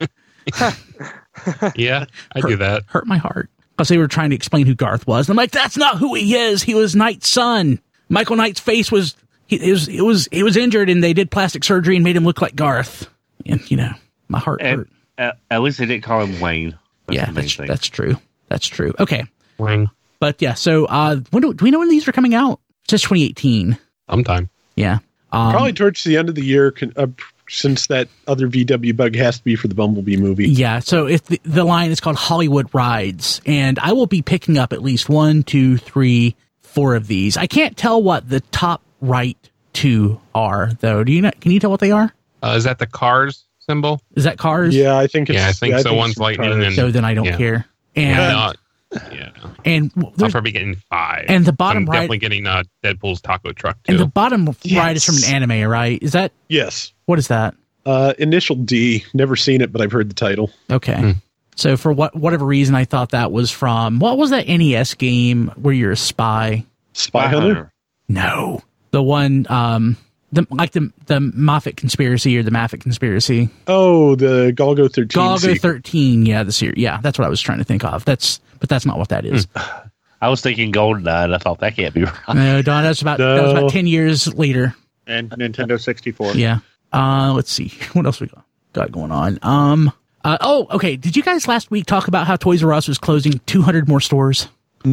Yeah, I hurt, do that. Hurt my heart. Because they were trying to explain who Garth was. And I'm like, that's not who he is. He was Knight's son. Michael Knight's face was, he, it was, it was, it was injured, and they did plastic surgery and made him look like Garth. And, you know, my heart And hurt. at, at least they didn't call him Wayne. That's Yeah, the main that's, thing. that's true. That's true. Okay. Wing. But yeah, so uh, when do, do we know when these are coming out? It's just twenty eighteen. Sometime. Yeah. Um, Probably towards the end of the year, con- uh, since that other V W Bug has to be for the Bumblebee movie. Yeah, so if the, the line is called Hollywood Rides, and I will be picking up at least one, two, three, four of these. I can't tell what the top right two are, though. Do you know? Can you tell what they are? Uh, is that the Cars symbol? Is that Cars? Yeah, I think it's. Yeah, I think so. One's it's lightning cars. and So then I don't yeah. care. And Yeah, no, yeah. and I'm there's, probably getting five. and the bottom I'm right- definitely getting uh, Deadpool's taco truck too. and the bottom right is Yes. from an anime, right? Is that Yes. what is that? Uh, Initial D. Never seen it, but I've heard the title. Okay. Hmm. So for what whatever reason, I thought that was from what was that N E S game where you're a spy? Spy Hunter. No, the one um the like the the Moffat conspiracy or the Moffat conspiracy. Oh, the Golgo thirteen. Golgo sequel. thirteen, yeah, the series. Yeah, that's what I was trying to think of. That's but that's not what that is. I was thinking GoldenEye, and I thought that can't be right. No, Don, that's about that was No. about ten years later. And Nintendo sixty-four. Yeah. Uh, let's see what else we got, got going on. Um. Uh, oh, okay. Did you guys last week talk about how Toys R Us was closing two hundred more stores?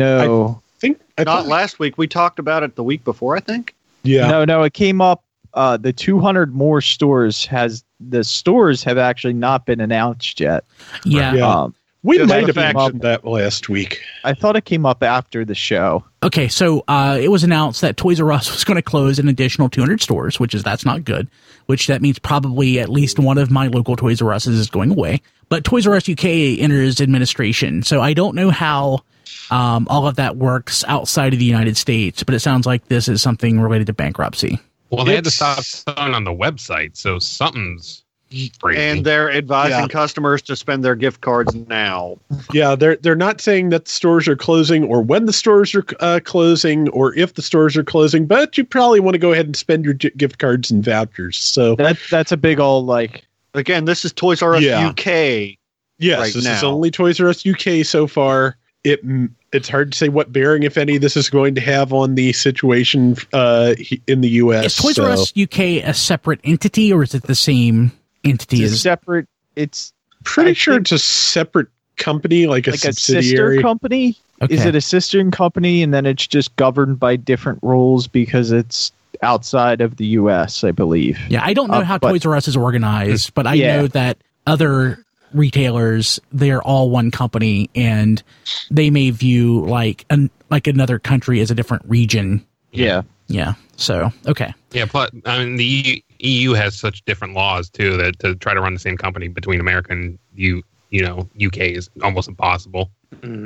No. I think. I Not thought- last week. We talked about it the week before, I think. Yeah. No, no, it came up. Uh, the two hundred more stores has the stores have actually not been announced yet. Yeah. Yeah. Um, we Just might the have fact- mentioned that last week. I thought it came up after the show. Okay, so uh, it was announced that Toys R Us was going to close an additional two hundred stores, which is that's not good. Which that means probably at least one of my local Toys R Us's is going away. But Toys R Us U K enters administration, so I don't know how um, all of that works outside of the United States. But it sounds like this is something related to bankruptcy. well, they had to It's- stop selling on the website, so something's crazy. And they're advising Yeah. customers to spend their gift cards now. Yeah, they're they're not saying that the stores are closing or when the stores are uh, closing or if the stores are closing, but you probably want to go ahead and spend your gi- gift cards and vouchers. So That that's a big old like. Again, this is Toys R Us Yeah. U K. yes, right this is now. only Toys R Us U K so far. It it's hard to say what bearing, if any, this is going to have on the situation uh, he- in the U S. Is Toys so. R Us U K a separate entity, or is it the same entity It's a as? separate. It's Pretty I sure think- it's a separate company, like a like a subsidiary. sister company. Okay. Is it a sister company, and then it's just governed by different rules because it's outside of the U S, I believe. Yeah, I don't know Uh, how but- Toys R Us is organized, but I Yeah. know that other retailers, they're all one company, and they may view like an like another country as a different region. Yeah. Yeah. So okay. yeah, plus I mean the E U has such different laws too that to try to run the same company between America and you you know U K is almost impossible. Mhm.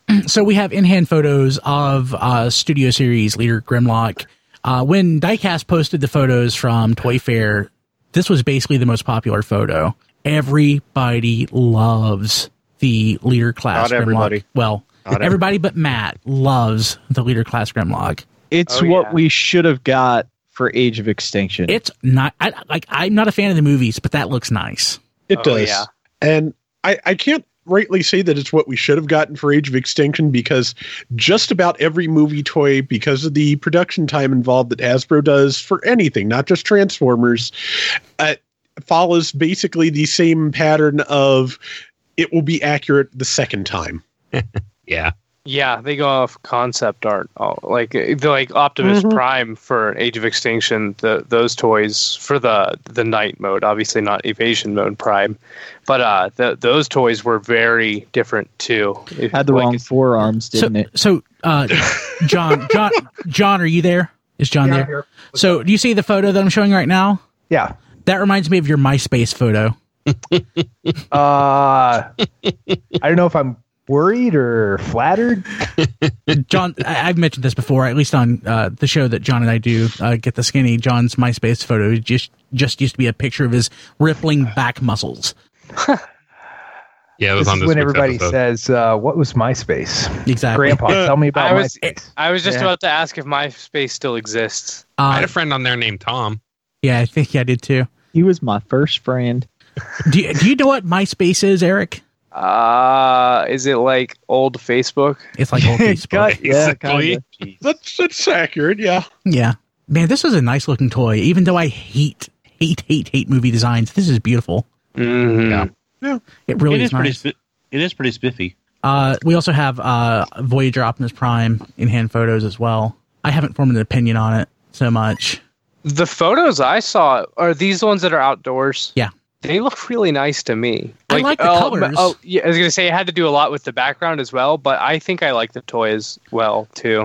So we have in-hand photos of uh, Studio Series leader Grimlock. Uh, when Diecast posted the photos from Toy Fair, this was basically the most popular photo. Everybody loves the leader class Not Grimlock. everybody. Well, Not everybody but Matt loves the leader class Grimlock. It's Oh, what yeah. we should have got for Age of Extinction. It's not I, like I'm not a fan of the movies, but that looks nice. It Oh, does. yeah. And I, I can't rightly say that it's what we should have gotten for Age of Extinction, because just about every movie toy, because of the production time involved that Hasbro does for anything, not just Transformers, uh, follows basically the same pattern of it will be accurate the second time. Yeah. Yeah, they go off concept art. Oh, like the like Optimus Mhm. Prime for Age of Extinction. The those toys for the the night mode, obviously not evasion mode Prime, but uh, the, those toys were very different too. If- Had the like, wrong it's- forearms, So, didn't it? so uh, John, John, John, are you there? Is John Yeah, there? I'm here. What's So, do you see the photo that I'm showing right now? Yeah. That reminds me of your MySpace photo. Uh, I don't know if I'm worried or flattered. John, I, I've mentioned this before, at least on uh, the show that John and I do, uh, Get the Skinny. John's MySpace photo just just used to be a picture of his rippling back muscles. Yeah, it was This on is this when week's everybody episode. says, uh, "What was MySpace?" Exactly. Grandpa, tell me about I was MySpace. I was just Yeah. about to ask if MySpace still exists. I had Uh, a friend on there named Tom. yeah, I think I did too. He was my first friend. Do you, do you know what MySpace is, Eric? Uh, is it like old Facebook? It's like old Facebook. Got- yeah, Basically. kinda. That's that's accurate, yeah. Yeah. Man, this is a nice looking toy. Even though I hate, hate, hate, hate movie designs, this is beautiful. Mm-hmm. Yeah. It really it is, is pretty. nice. Spi- it is pretty spiffy. Uh, we also have uh, Voyager Optimus Prime in-hand photos as well. I haven't formed an opinion on it so much. The photos I saw are these ones that are outdoors. Yeah. They look really nice to me. I like the oh, colors. Oh, yeah, I was gonna say it had to do a lot with the background as well, but I think I like the toy as well too.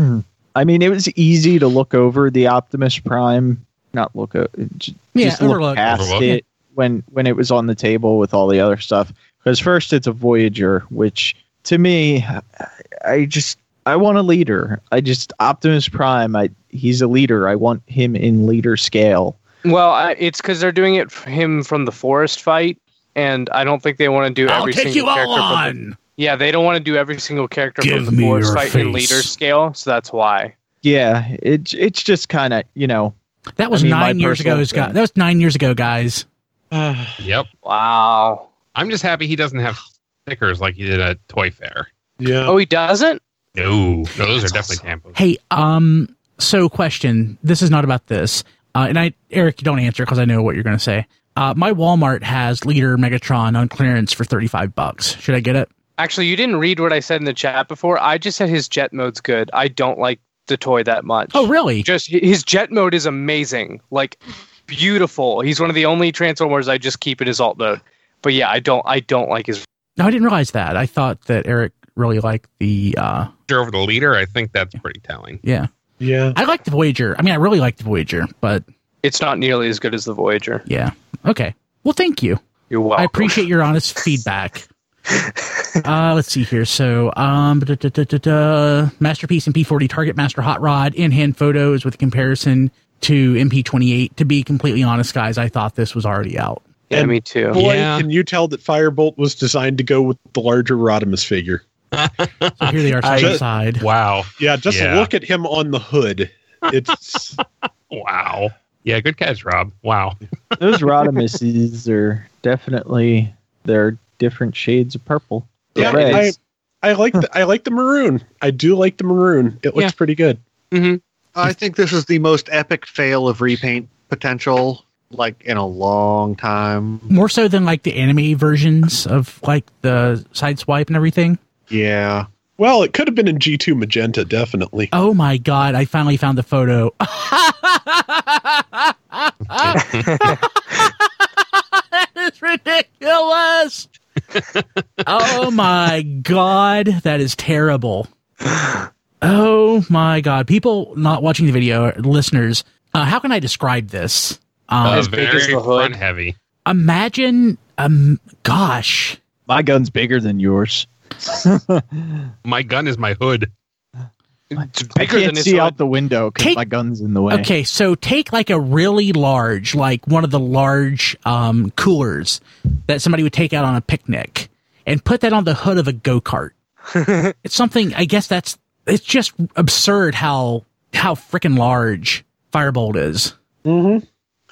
I mean, it was easy to look over the Optimus Prime, not look o- j- Yeah, just look overlook. past Overlook. it when when it was on the table with all the other stuff. Because first it's a Voyager, which to me, I just I want a leader. I just Optimus Prime. I he's a leader. I want him in leader scale. Well, I, it's because they're doing it for him from the forest fight, and I don't think they want to do I'll every take single you all character. From the, on. yeah, they don't want to do every single character Give from the me forest your fight in face. leader scale, so that's why. Yeah, it it's just kind of you know. That was I mean, my nine years ago, personal Scott. thing. That was nine years ago, guys. Yep. Wow. I'm just happy he doesn't have stickers like he did at Toy Fair. Yeah. Oh, he doesn't? No, no, those are definitely tampons. Hey, um, so question. This is not about this. Uh, and I, Eric, you don't answer because I know what you're going to say. Uh, my Walmart has Leader Megatron on clearance for thirty-five bucks. Should I get it? Actually, you didn't read what I said in the chat before. I just said his jet mode's good. I don't like the toy that much. Oh, really? Just his jet mode is amazing. Like beautiful. He's one of the only Transformers I just keep in his alt mode. But yeah, I don't I don't like his No, I didn't realize that. I thought that Eric really liked the, uh, Over the leader, I think that's pretty telling. yeah. Yeah. I like the Voyager. I mean, I really like the Voyager, but it's not nearly as good as the Voyager. yeah. Okay. Well, thank you. You're welcome. I appreciate your honest feedback. Uh, let's see here. So, um, da, da, da, da, da. Masterpiece and P forty Target Master Hot Rod in-hand photos with a comparison to M P twenty-eight. To be completely honest, guys, I thought this was already out. Yeah, And me too. Boy, Yeah. can you tell that Firebolt was designed to go with the larger Rodimus figure. So here they are side by side. Wow. Yeah, just Yeah. look at him on the hood. It's Wow. Yeah, good catch, Rob. Wow. Those Rodimuses are definitely they're different shades of purple. The yeah, I, reds. I like the I like the maroon. I do like the maroon. It looks Yeah. pretty good. Mm-hmm. I think this is the most epic fail of repaint potential, like in a long time. More so than like the anime versions of like the Sideswipe and everything. Yeah. Well, it could have been in G two Magenta, definitely. Oh my god, I finally found the photo. That is ridiculous. Oh my god, that is terrible. Oh my god. People not watching the video, listeners, uh, how can I describe this? Um, Uh, As big as very the hood. front heavy. imagine, um, gosh. My gun's bigger than yours. My gun is my hood. It's I bigger than can't his see hood. out the window because Take- my gun's in the way. Okay, so take like a really large, like one of the large um, coolers that somebody would take out on a picnic, and put that on the hood of a go-kart. It's something. I guess that's. It's just absurd how how freaking large Firebolt is. Mm-hmm.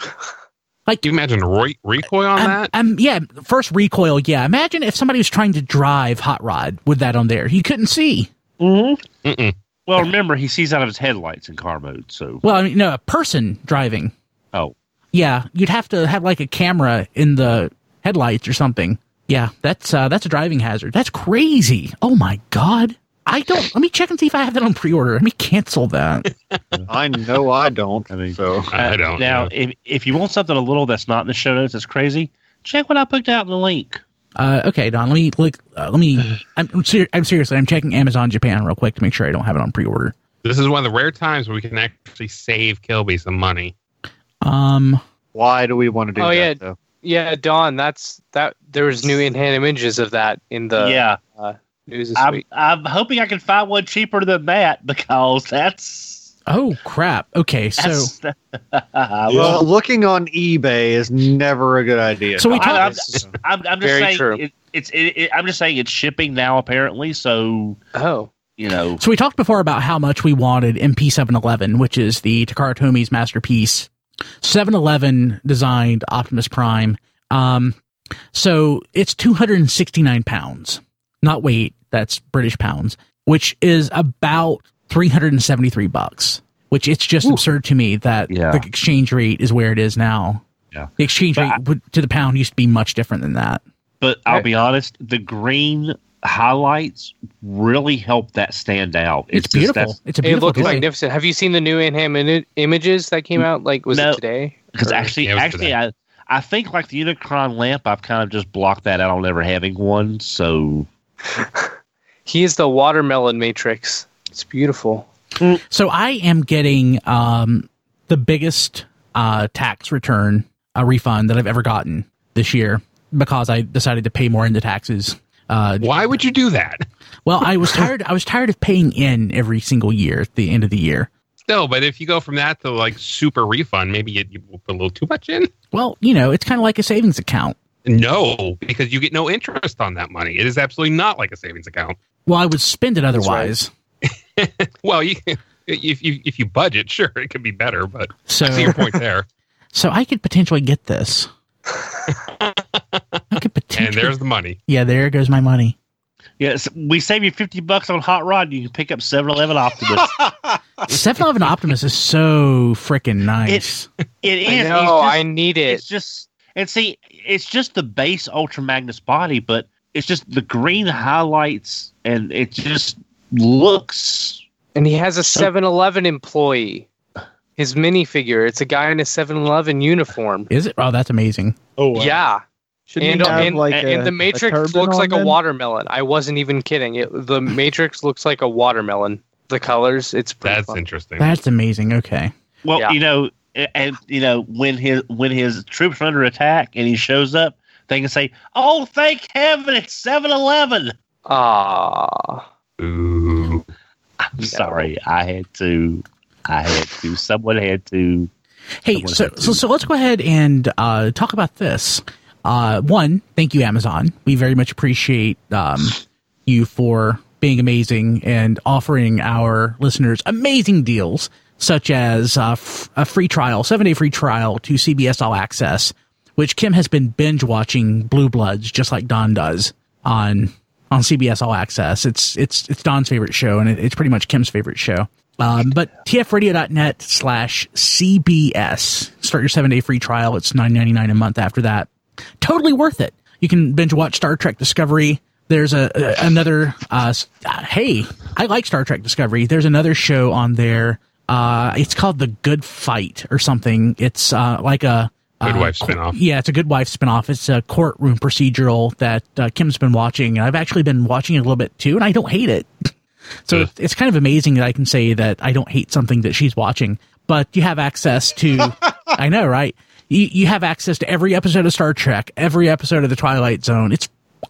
Like, Do you imagine re- recoil on um, that? um, yeah, first recoil. Yeah, imagine if somebody was trying to drive Hot Rod with that on there. You couldn't see. Mm-hmm. Mm-mm. Well, remember, he sees out of his headlights in car mode, so... Well, I mean, no, a person driving. Oh. Yeah, you'd have to have like a camera in the headlights or something. Yeah, that's uh, that's a driving hazard. That's crazy. Oh my god. I don't. Let me check and see if I have that on pre-order. Let me cancel that. I know I don't. I mean, so I don't. Now, know. if, if you want something a little that's not in the show notes that's crazy, check what I put out in the link. Uh, okay, Don. Let me look. Uh, let me. I'm I'm, ser- I'm seriously. I'm checking Amazon Japan real quick to make sure I don't have it on pre-order. This is one of the rare times where we can actually save Kilby some money. Um. why do we want to do Oh, that? yeah. Though? Yeah, Don, that's that. There was new in-hand images of that in the yeah. uh, news this I'm, week. I'm hoping I can find one cheaper than that because that's... Oh crap. Okay. So. that's Well, looking on eBay is never a good idea. So we I, I'm, talked. I'm, I'm just Very saying true. it, it's. It, it, I'm just saying it's shipping now apparently. So Oh, you know, So we talked before about how much we wanted M P seven eleven, which is the Takara Tomi's masterpiece. seven eleven designed Optimus Prime. Um, so it's two hundred sixty-nine pounds, not weight. That's British pounds, which is about three hundred seventy-three bucks, which it's just Ooh. absurd to me that Yeah. the exchange rate is where it is now. Yeah. The exchange But rate I- would- to the pound used to be much different than that. but I'll Right. be honest, the green highlights really help that stand out. It's, just beautiful. that's- It's a it beautiful looks toy. magnificent. Have you seen the new in-hand mini- images that came out? Like, was No. it today? Because Or- actually, Yeah, it was actually, today. I I think like the Unicron lamp, I've kind of just blocked that out on never having one. So he is the watermelon matrix. It's beautiful. So I am getting um, the biggest uh, tax return uh, refund that I've ever gotten this year because I decided to pay more into taxes. Uh, Why would you do that? well, I was tired. I was tired of paying in every single year at the end of the year. Still, but if you go from that to like super refund, maybe you, you put a little too much in. Well, you know, it's kind of like a savings account. No, because you get no interest on that money. It is absolutely not like a savings account. Well, I would spend it otherwise. Well, you, if you if you budget, sure, it could be better. But So, I see your point there. so I could potentially get this. I could potentially. And there's the money. yeah, there goes my money. yes, we save you fifty bucks on Hot Rod. You can pick up seven eleven Optimus. seven eleven Optimus is so freaking nice. It is. I He's know. just- I need it. It's just and see, it's just the base Ultra Magnus body, but it's just the green highlights, and it just looks. And he has a seven eleven employee. His minifigure. It's a guy in a seven eleven uniform. Is it? Oh, that's amazing. Oh, wow. Yeah. Shouldn't And, he have, and, like, and a- the a Matrix turban looks on like a then? watermelon. I wasn't even kidding. It, the Matrix looks like a watermelon. The colors, it's pretty That's fun. interesting. That's amazing. Okay. Well, Yeah. you know, and you know when his when his troops are under attack and he shows up, they can say, "Oh, thank heaven, it's seven eleven." Ah. Ooh. I'm No. sorry, I had to. I had to. Someone had to. Hey, Someone so, had to. so so let's go ahead and uh, talk about this. Uh, one, thank you, Amazon. We very much appreciate um, you for being amazing and offering our listeners amazing deals, such as uh, f- a free trial, seven day free trial to C B S All Access, which Kim has been binge watching Blue Bloods just like Don does on on C B S All Access. It's it's it's Don's favorite show, and it, it's pretty much Kim's favorite show. Um, but tfradio.net slash CBS. Start your seven day free trial. It's nine ninety-nine a month after that. Totally worth it. You can binge watch Star Trek Discovery. There's a, a another, uh, uh, hey, I like Star Trek Discovery. There's another show on there. Uh, it's called The Good Fight or something. It's, uh, like a, Good uh, Wife co- spinoff. Yeah, it's a Good Wife spinoff. It's a courtroom procedural that uh, Kim's been watching, and I've actually been watching it a little bit too, and I don't hate it. So Good. it's, it's kind of amazing that I can say that I don't hate something that she's watching, but you have access to, I know, right? You, you have access to every episode of Star Trek, every episode of The Twilight Zone. It's,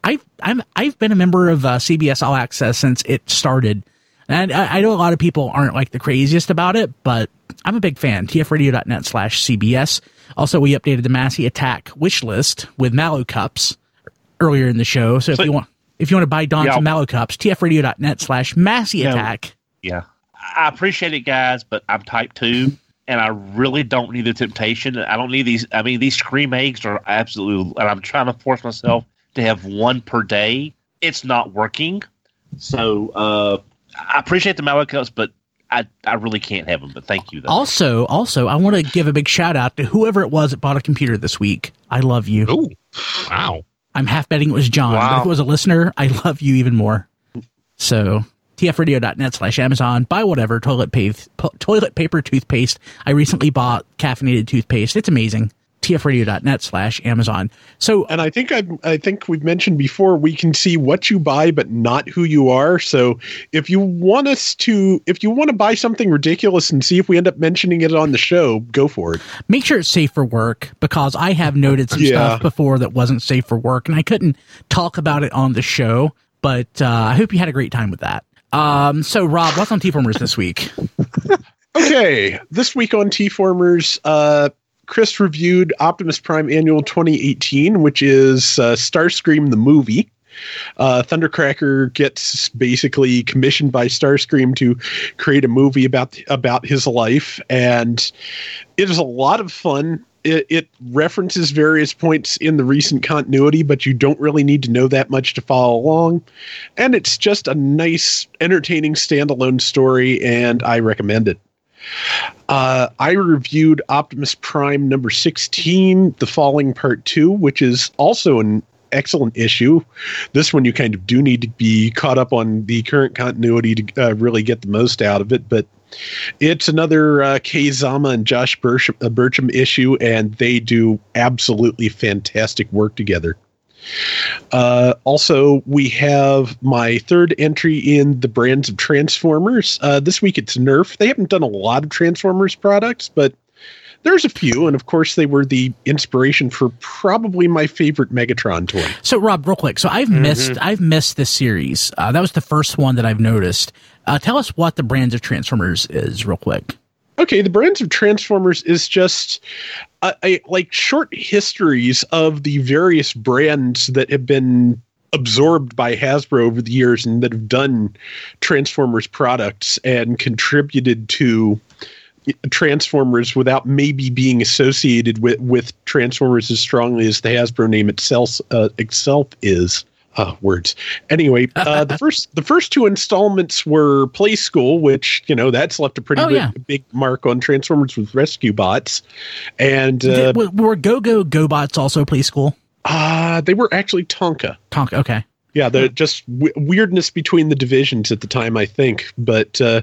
I've I'm I've been a member of uh, C B S All Access since it started, and I, I know a lot of people aren't like the craziest about it, but I'm a big fan. T F radio dot net slash C B S. Also, we updated the Massey Attack wish list with Mallow cups earlier in the show. So if So- you want if you want to buy Don Yeah. some Mallow cups, T F radio dot net slash Massey Yeah. Attack. Yeah. I appreciate it, guys, but I'm type two, and I really don't need the temptation. I don't need these. I mean, these Scream eggs are absolutely, and I'm trying to force myself to have one per day. It's not working. So uh, I appreciate the Mallow cups, but I, I really can't have them. But thank you, though. Also, also, I want to give a big shout out to whoever it was that bought a computer this week. I love you. Ooh, wow. I'm half betting it was John, but Wow. if it was a listener, I love you even more. So, T F radio dot net slash Amazon. Buy whatever, toilet, paste, po- toilet paper, toothpaste. I recently bought caffeinated toothpaste. It's amazing. T F radio dot net slash Amazon. So, And I think I I think we've mentioned before, we can see what you buy but not who you are. So if you want us to if you want to buy something ridiculous and see if we end up mentioning it on the show, go for it. make sure it's safe for work, because I have noted some Yeah. stuff before that wasn't safe for work, and I couldn't talk about it on the show, but uh, I hope you had a great time with that. Um, so, Rob, what's on T-Formers this week? Okay, this week on T-Formers, uh, Chris reviewed Optimus Prime Annual twenty eighteen, which is uh, Starscream the movie. Uh, Thundercracker gets basically commissioned by Starscream to create a movie about about his life, and it is a lot of fun. It, it references various points in the recent continuity, but you don't really need to know that much to follow along. And it's just a nice, entertaining standalone story, and I recommend it. Uh, I reviewed Optimus Prime number sixteen, The Falling Part two, which is also an excellent issue. This one you kind of do need to be caught up on the current continuity to uh, really get the most out of it, but it's another uh, Kei Zama and Josh Burcham, uh, Burcham issue, and they do absolutely fantastic work together. Uh, also, we have my third entry in the Brands of Transformers. Uh, this week it's Nerf. They haven't done a lot of Transformers products, but there's a few, and of course they were the inspiration for probably my favorite Megatron toy. So, Rob, real quick. So, I've missed I've missed this series. Uh, that was the first one that I've noticed. Uh, tell us what the Brands of Transformers is, real quick. Okay, the Brands of Transformers is just a, a like short histories of the various brands that have been absorbed by Hasbro over the years and that have done Transformers products and contributed to Transformers without maybe being associated with, with Transformers as strongly as the Hasbro name itself uh, itself is. Uh, words. Anyway, uh, the first the first two installments were Play School, which, you know, that's left a pretty Oh, big, yeah. big mark on Transformers with Rescue Bots. And uh, Did- were Go Go GoBots also Play School? uh, they were actually Tonka. Tonka, okay. Yeah, the just w- weirdness between the divisions at the time, I think. But uh,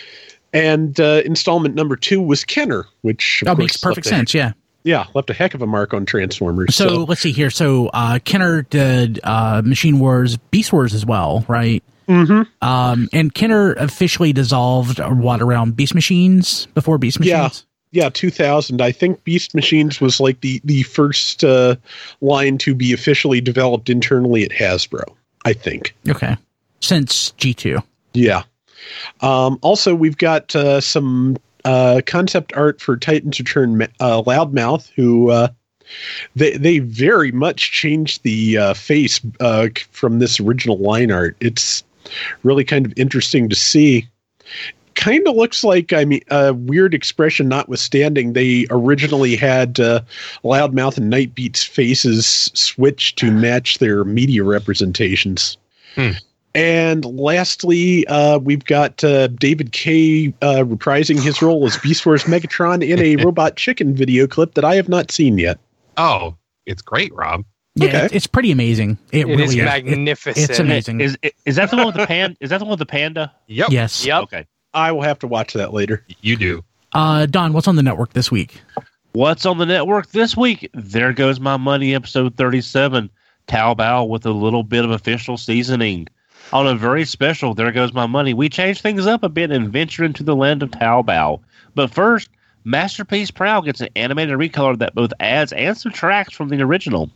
and uh, installment number two was Kenner, which of That course makes perfect left a- sense, yeah. Yeah, left a heck of a mark on Transformers. So, So, let's see here. So uh, Kenner did uh, Machine Wars, Beast Wars as well, right? Mhm. Um, and Kenner officially dissolved, uh, what, around Beast Machines? Before Beast Yeah. Machines? yeah, two thousand. I think Beast Machines was like the the first uh, line to be officially developed internally at Hasbro, I think. Okay. Since G two. Yeah. Um, also, we've got uh, some uh, concept art for Titans Return uh, Loudmouth, who uh, they they very much changed the uh, face uh, from this original line art. It's really kind of interesting to see. Kind of looks like, I mean, a uh, weird expression notwithstanding, they originally had uh, Loudmouth and Nightbeat's faces switched to match their media representations. Hmm. And lastly, uh, we've got uh, David Kaye uh, reprising his role as Beast Wars Megatron in a Robot Chicken video clip that I have not seen yet. Oh, it's great, Rob. Yeah, Okay. it's, it's pretty amazing. It, It really is is. It- magnificent. it's amazing. Is is that the one with the pan? Is that the one with the panda? Yep. Yes. Yep. Okay. I will have to watch that later. You do. Uh, Don, what's on the network this week? What's on the network this week? There Goes My Money, episode thirty-seven. Taobao with a little bit of official seasoning. On a very special There Goes My Money, we change things up a bit and venture into the land of Taobao. But first, Masterpiece Prowl gets an animated recolor that both adds and subtracts from the original.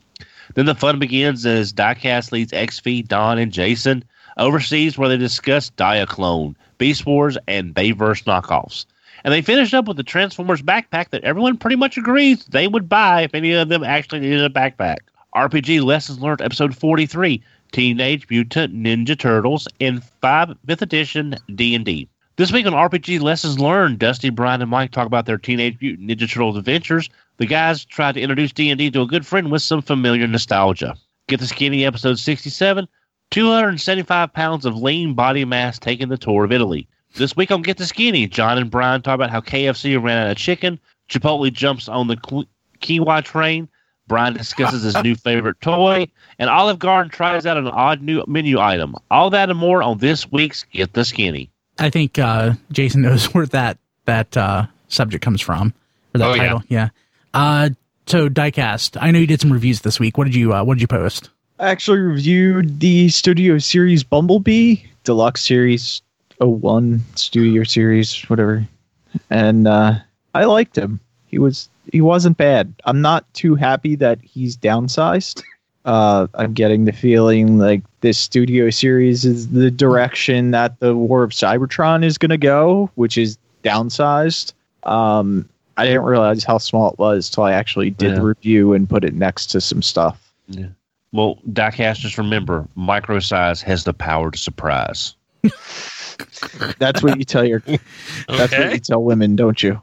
Then the fun begins as Diecast leads X V, Don, and Jason overseas, where they discuss Diaclone, Beast Wars, and Bayverse knockoffs. And they finished up with the Transformers backpack that everyone pretty much agrees they would buy if any of them actually needed a backpack. R P G Lessons Learned, episode forty-three, Teenage Mutant Ninja Turtles, and fifth edition D and D. This week on R P G Lessons Learned, Dusty, Brian, and Mike talk about their Teenage Mutant Ninja Turtles adventures. The guys tried to introduce D and D to a good friend with some familiar nostalgia. Get the Skinny, episode sixty-seven, two hundred seventy-five pounds of lean body mass taking the tour of Italy. This week on Get the Skinny, John and Brian talk about how K F C ran out of chicken, Chipotle jumps on the Kiwi train, Brian discusses his new favorite toy, and Olive Garden tries out an odd new menu item. All that and more on this week's Get the Skinny. I think uh, Jason knows where that that uh, subject comes from, or that oh, title. Yeah. yeah. Uh, so Diecast, I know you did some reviews this week. What did you uh, What did you post? I actually reviewed the Studio Series Bumblebee Deluxe Series oh one Studio Series, whatever, and uh, I liked him. He was he wasn't bad. I'm not too happy that he's downsized. Uh, I'm getting the feeling like this Studio Series is the direction that the War of Cybertron is going to go, which is downsized. Um, I didn't realize how small it was till I actually did Yeah. the review and put it next to some stuff. Yeah. Well, Diecast, just remember, micro size has the power to surprise. That's what you tell your. That's what Okay. you tell women, don't you?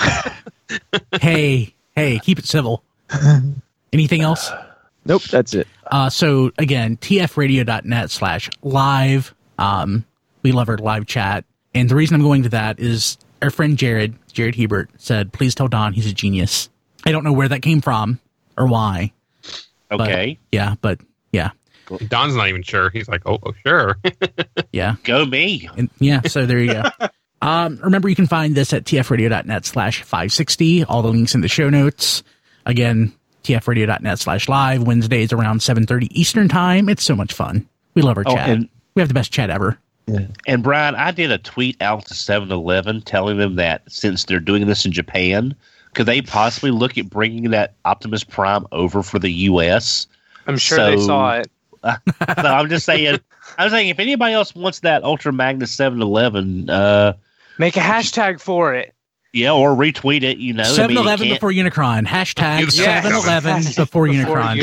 Hey, hey, keep it civil. Anything else? Nope, that's it. Uh, so again, tfradio.net slash live. Um, we love our live chat. And the reason I'm going to that is our friend Jared, Jared Hebert, said, please tell Don he's a genius. I don't know where that came from or why. Okay. But, yeah, but yeah. Don's not even sure. He's like, oh, oh sure. Yeah. Go me. And yeah, so there you go. Um, remember, you can find this at tfradio.net slash 560. All the links in the show notes. Again, tfradio.net slash live. Wednesdays around seven thirty Eastern time. It's so much fun. We love our Oh, chat. and- We have the best chat ever. And Brian, I did a tweet out to seven eleven telling them that since they're doing this in Japan, could they possibly look at bringing that Optimus Prime over for the U S? I'm sure they So- saw it. So I'm just saying, I'm saying if anybody else wants that Ultra Magnus seven eleven, uh, Make a hashtag for it. yeah, or retweet it. You know, I mean, seven you eleven can't- before Unicron. Hashtag Yes. seven eleven before Unicron.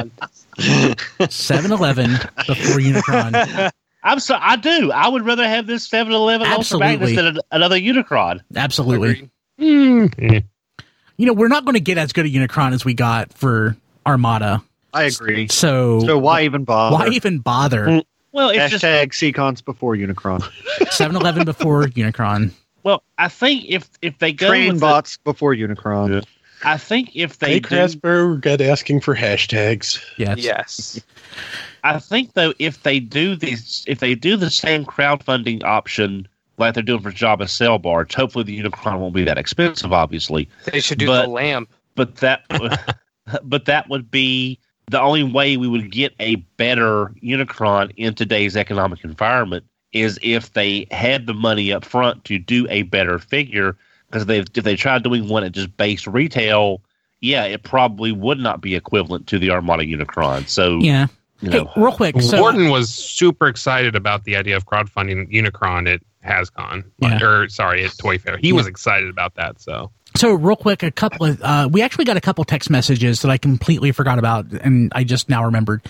Unicron. seven eleven before Unicron. I'm so I do. I would rather have this seven eleven Ultra Magnus Absolutely. than an- another Unicron. Absolutely. Mm. You know, we're not going to get as good a Unicron as we got for Armada. I agree. So, So why even bother? why even bother? Well, it's just Hashtag Sequence before Unicron. seven eleven before Unicron. well. I think if if they go Train with the, bots before Unicron. I think if they Hey, do, Crasper got asking for hashtags. Yes. Yes. I think though if they do these, if they do the same crowdfunding option like they're doing for Jabba Cell Barge, hopefully the Unicron won't be that expensive, obviously. They should do But- the lamp. But that, but that would be the only way we would get a better Unicron in today's economic environment is if they had the money up front to do a better figure. Because they if they tried doing one at just base retail, yeah, it probably would not be equivalent to the Armada Unicron. So Yeah. you Hey, know, real quick. So, Warden was super excited about the idea of crowdfunding Unicron at HasCon. Yeah. Or, sorry, at Toy Fair. He Yeah. was excited about that, so. so real quick, a couple of, uh, we actually got a couple text messages that I completely forgot about and I just now remembered.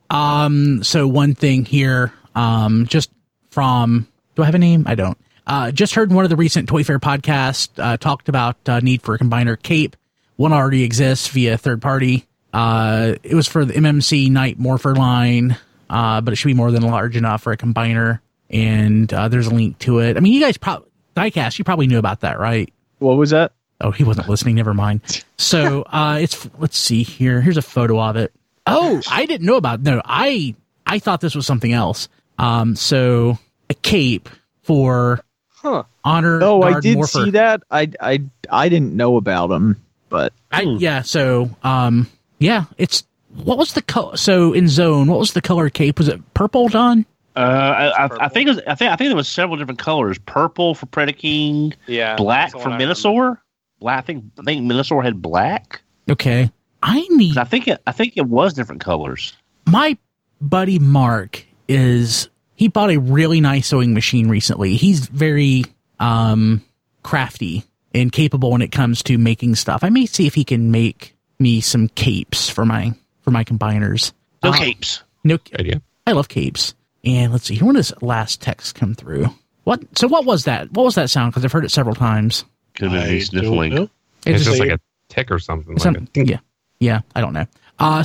Um, so one thing here, um, just from, do I have a name? I don't. Uh, just heard in one of the recent Toy Fair podcasts, uh, talked about, uh, need for a combiner cape. One already exists via third party. Uh, it was for the M M C Night Morpher line, uh, but it should be more than large enough for a combiner. And, uh, there's a link to it. I mean, you guys probably, Diecast, you probably knew about that, right? What was that? Oh, he wasn't listening. Never mind. So, uh, it's, let's see here. Here's a photo of it. Oh, I didn't know about, no, I, I thought this was something else. Um, so a cape for Huh. Honor Oh, I Guard did Morpher. see that. I, I, I didn't know about him, but I, yeah. So, um, yeah, it's, what was the color? So in Zone, what was the color cape? Was it purple, Don? Uh, I, I, I think it was, I think I think there was several different colors: purple for Predaking, Yeah. black that's the for one I remember. Minosaur. Black. I think I think Minosaur had black. Okay. I need. I think it. I think it was different colors. My buddy Mark is. He bought a really nice sewing machine recently. He's very um, crafty and capable when it comes to making stuff. I may see if he can make me some capes for my for my combiners. No uh, capes. No Good idea. I love capes. And let's see. When does last text come through? What? So what was that? What was that sound? Because I've heard it several times. Could have I been don't sniffling. know. It It's just say- like a tick or something. Some- Like a tink. yeah, yeah. I don't know. Uh,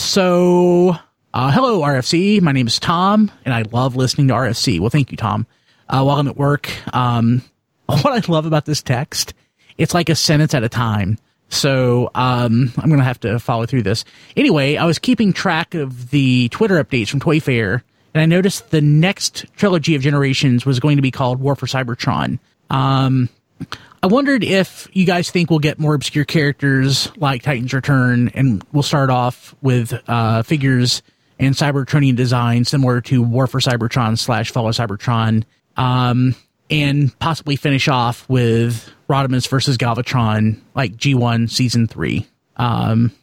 so uh, hello R F C. My name is Tom, and I love listening to R F C. Well, thank you, Tom. Uh, while I'm at work, um, what I love about this text, it's like a sentence at a time. So um, I'm gonna have to follow through this. Anyway, I was keeping track of the Twitter updates from Toy Fair, and I noticed the next trilogy of Generations was going to be called War for Cybertron. Um, I wondered if you guys think we'll get more obscure characters like Titan's Return, and we'll start off with uh, figures and Cybertronian design similar to War for Cybertron slash Fellow Cybertron, um, and possibly finish off with Rodimus versus Galvatron, like G one Season three. Um,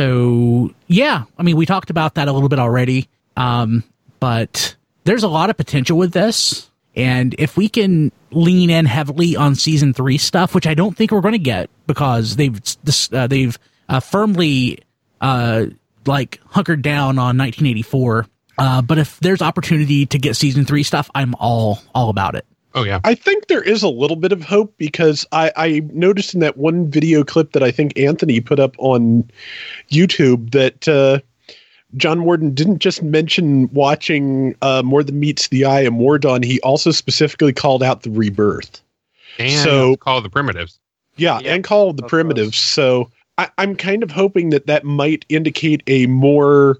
so, yeah, I mean, we talked about that a little bit already, um, but there's a lot of potential with this. And if we can lean in heavily on season three stuff, which I don't think we're going to get because they've uh, they've uh, firmly uh, like hunkered down on nineteen eighty-four. Uh, but if there's opportunity to get season three stuff, I'm all all about it. Oh, yeah. I think there is a little bit of hope because I, I noticed in that one video clip that I think Anthony put up on YouTube that uh, John Warden didn't just mention watching uh, More Than Meets the Eye and War Dawn. He also specifically called out the Rebirth. And So- call the Primitives. Yeah, Yeah, and Call of the of Primitives. So I, I'm kind of hoping that that might indicate a more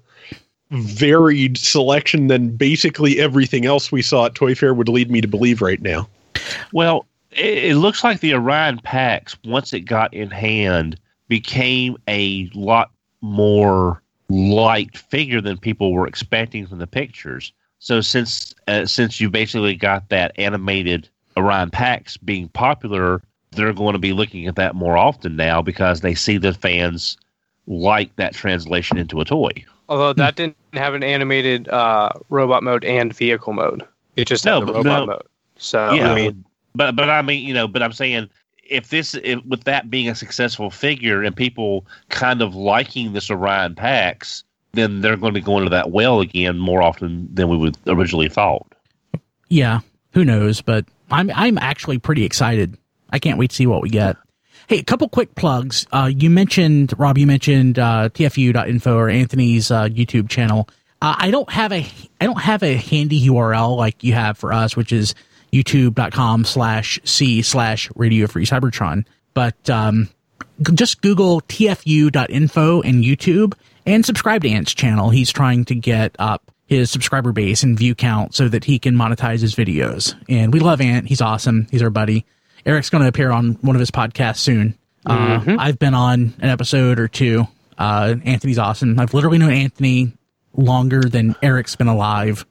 varied selection than basically everything else we saw at Toy Fair would lead me to believe right now. Well, it, it looks like the Orion Pax, once it got in hand, became a lot more liked figure than people were expecting from the pictures. So since uh, since you basically got that animated Orion Pax being popular, they're going to be looking at that more often now because they see the fans like that translation into a toy. Although that didn't have an animated uh, robot mode and vehicle mode. It just No, had the but robot no. mode. So, yeah, I mean, but but I mean, you know, but I'm saying if this, if, with that being a successful figure and people kind of liking this Orion Pax, then they're going to go into that well again more often than we would originally thought. Yeah, who knows? But I'm I'm actually pretty excited. I can't wait to see what we get. Hey, a couple quick plugs. Uh, you mentioned, Rob, you mentioned uh, T F U dot info or Anthony's uh, YouTube channel. Uh, I don't have a I don't have a handy U R L like you have for us, which is youtube.com slash C slash Radio Free Cybertron. But um, just Google T F U dot info and YouTube and subscribe to Ant's channel. He's trying to get up his subscriber base and view count so that he can monetize his videos. And we love Ant. He's awesome. He's our buddy. Eric's going to appear on one of his podcasts soon. Uh, Mhm. I've been on an episode or two. Uh, Anthony's awesome. I've literally known Anthony longer than Eric's been alive.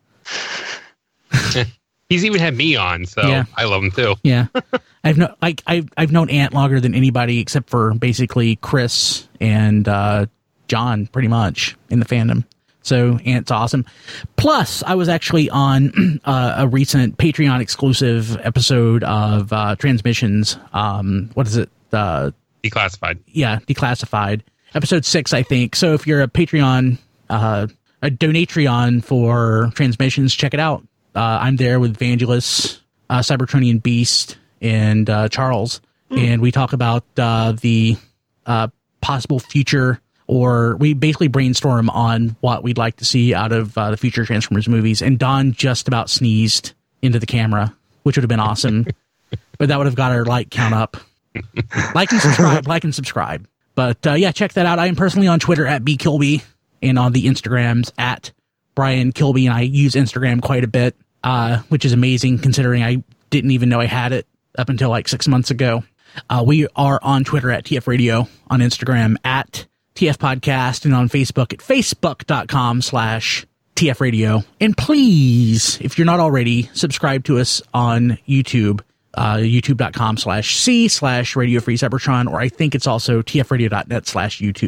He's even had me on, so Yeah. I love him too. Yeah, I've no like I've I've known Ant longer than anybody except for basically Chris and uh, John, pretty much in the fandom. So Ant's awesome. Plus, I was actually on uh, a recent Patreon exclusive episode of uh, Transmissions. Um, what is it? Uh, Declassified. yeah, Declassified. Episode six, I think. So if you're a Patreon, uh, a Donatreon for Transmissions, check it out. Uh, I'm there with Vangelis, uh, Cybertronian Beast, and uh, Charles, and we talk about uh, the uh, possible future, or we basically brainstorm on what we'd like to see out of uh, the future Transformers movies. And Don just about sneezed into the camera, which would have been awesome, but that would have got our like count up. Like and subscribe, like and subscribe. But uh, yeah, check that out. I am personally on Twitter at B Kilby and on the Instagrams at Brian Kilby, and I use Instagram quite a bit, uh, which is amazing considering I didn't even know I had it up until like six months ago. Uh, we are on Twitter at T F Radio, on Instagram at T F Podcast, and on Facebook at facebook.com slash TF Radio. And please, if you're not already, subscribe to us on YouTube. Uh, youtube.com slash C slash Radio Free Cybertron, or I think it's also tfradio.net slash YouTube.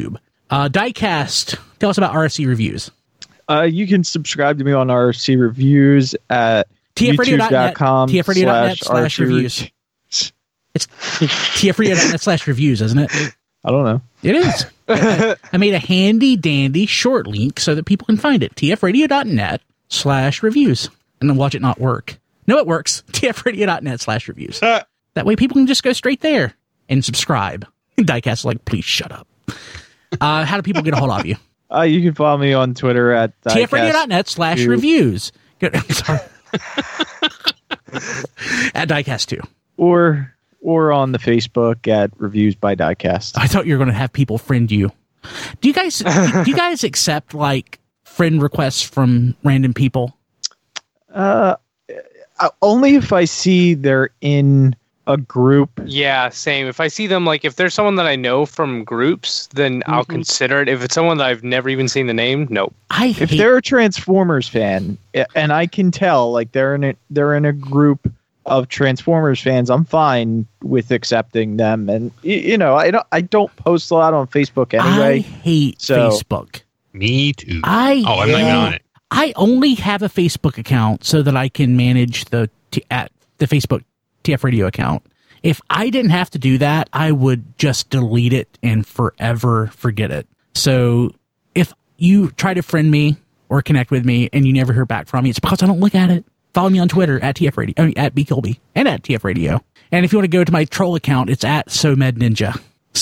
Uh, Diecast, tell us about R S C Reviews. Uh, you can subscribe to me on R C Reviews at T F radio dot net youtube.com T F radio dot net slash slash reviews. It's T F radio dot net slash reviews, isn't it? I don't know. It is. I, I made a handy dandy short link so that people can find it. T F radio dot net slash reviews. And then watch it not work. No, it works. T F radio dot net slash reviews. That way people can just go straight there and subscribe. Diecast is like, please shut up. Uh, how do people get a hold of you? Uh, you can follow me on Twitter at T F radio dot net slash reviews. Good. I'm sorry. At Diecast two. Or or on the Facebook at Reviews by Diecast. I thought you were going to have people friend you. Do you guys do you guys accept like friend requests from random people? Uh, only if I see they're in a group. Yeah, same. If I see them, like if there's someone that I know from groups, then mm-hmm. I'll consider it. If it's someone that I've never even seen the name, nope. I if hate- they're a Transformers fan, and I can tell, like they're in a, they're in a group of Transformers fans, I'm fine with accepting them. And you know, I don't I don't post a lot on Facebook anyway. I hate so. Facebook. Me too. I oh, I'm not even on it. I only have a Facebook account so that I can manage the t- at the Facebook T F Radio account. If I didn't have to do that, I would just delete it and forever forget it. So if you try to friend me or connect with me and you never hear back from me, it's because I don't look at it. Follow me on Twitter at T F Radio, I mean, at B Kilby and at T F Radio. And if you want to go to my troll account, it's at SoMed Ninja.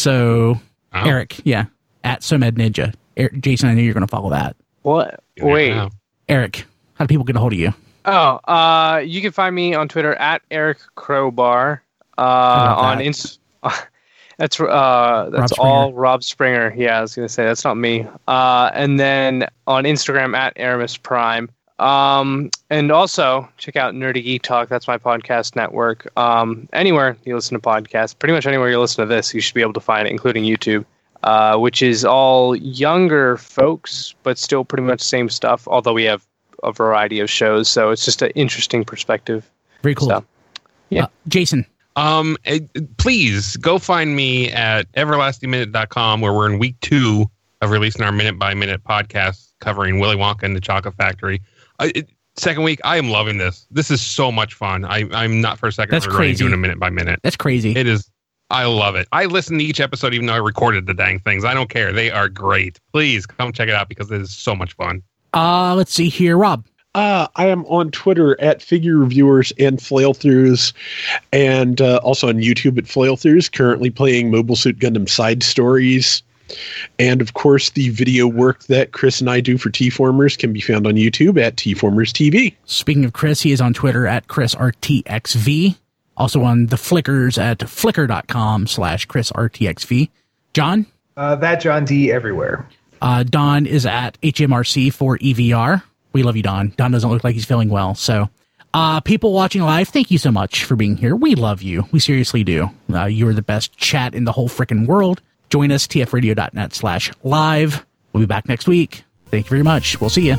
So oh. Eric, yeah, at SoMed Ninja. Eric, Jason, I know you're going to follow that. What? Wait, Eric, how do people get a hold of you? Oh, uh, you can find me on Twitter at Eric Crowbar. Uh, on that. Inst- that's uh, that's Rob all Rob Springer. Yeah, I was gonna say that's not me. Uh, and then on Instagram at Aramis Prime. Um, and also check out Nerdy Geek Talk. That's my podcast network. Um, anywhere you listen to podcasts, pretty much anywhere you listen to this, you should be able to find it, including YouTube. Uh, which is all younger folks, but still pretty much the same stuff. Although we have a variety of shows, so it's just an interesting perspective. Very cool. So, yeah, uh, Jason. Um, please go find me at everlasting minute dot com, where we're in week two of releasing our minute by minute podcast covering Willy Wonka and the Chocolate Factory. Uh, it, second week, I am loving this. This is so much fun. I, I'm not for a second That's regretting crazy. doing a minute by minute. That's crazy. It is. I love it. I listen to each episode, even though I recorded the dang things. I don't care. They are great. Please come check it out because it is so much fun. Uh, let's see here, Rob. Uh, I am on Twitter at Figure Reviewers and Flailthroughs, and uh, also on YouTube at Flailthroughs, currently playing Mobile Suit Gundam side stories. And, of course, the video work that Chris and I do for T-Formers can be found on YouTube at T-Formers T V. Speaking of Chris, he is on Twitter at Chris R T X V. Also on the Flickrs at flickr.com slash Chris R T X V. John? Uh, that John D everywhere. Uh, Don is at H M R C for E V R. We love you, Don. Don doesn't look like he's feeling well. So, uh, people watching live, thank you so much for being here. We love you. We seriously do. Uh, you are the best chat in the whole freaking world. Join us, T F radio dot net slash live. We'll be back next week. Thank you very much. We'll see you.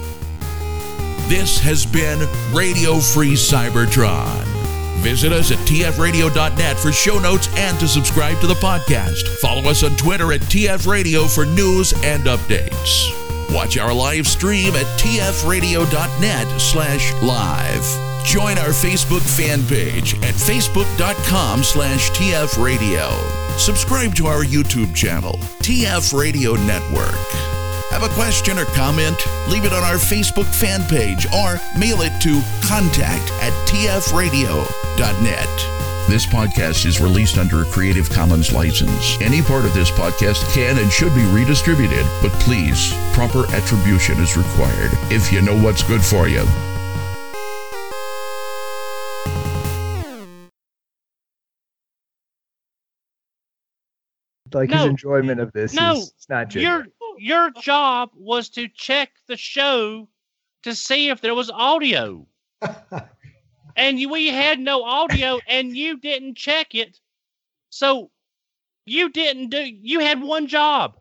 This has been Radio Free Cybertron. Visit us at T F radio dot net for show notes and to subscribe to the podcast. Follow us on Twitter at T F Radio for news and updates. Watch our live stream at T F radio dot net slash live. Join our Facebook fan page at facebook.com slash tfradio. Subscribe to our YouTube channel, T F Radio Network. Have a question or comment? Leave it on our Facebook fan page or mail it to contact at t f radio dot net. This podcast is released under a Creative Commons license. Any part of this podcast can and should be redistributed, but please, proper attribution is required if you know what's good for you. Like No. his enjoyment of this No, is it's not Your genuine. your job was to check the show to see if there was audio. And you, we had no audio, and you didn't check it. So you didn't do, you had one job.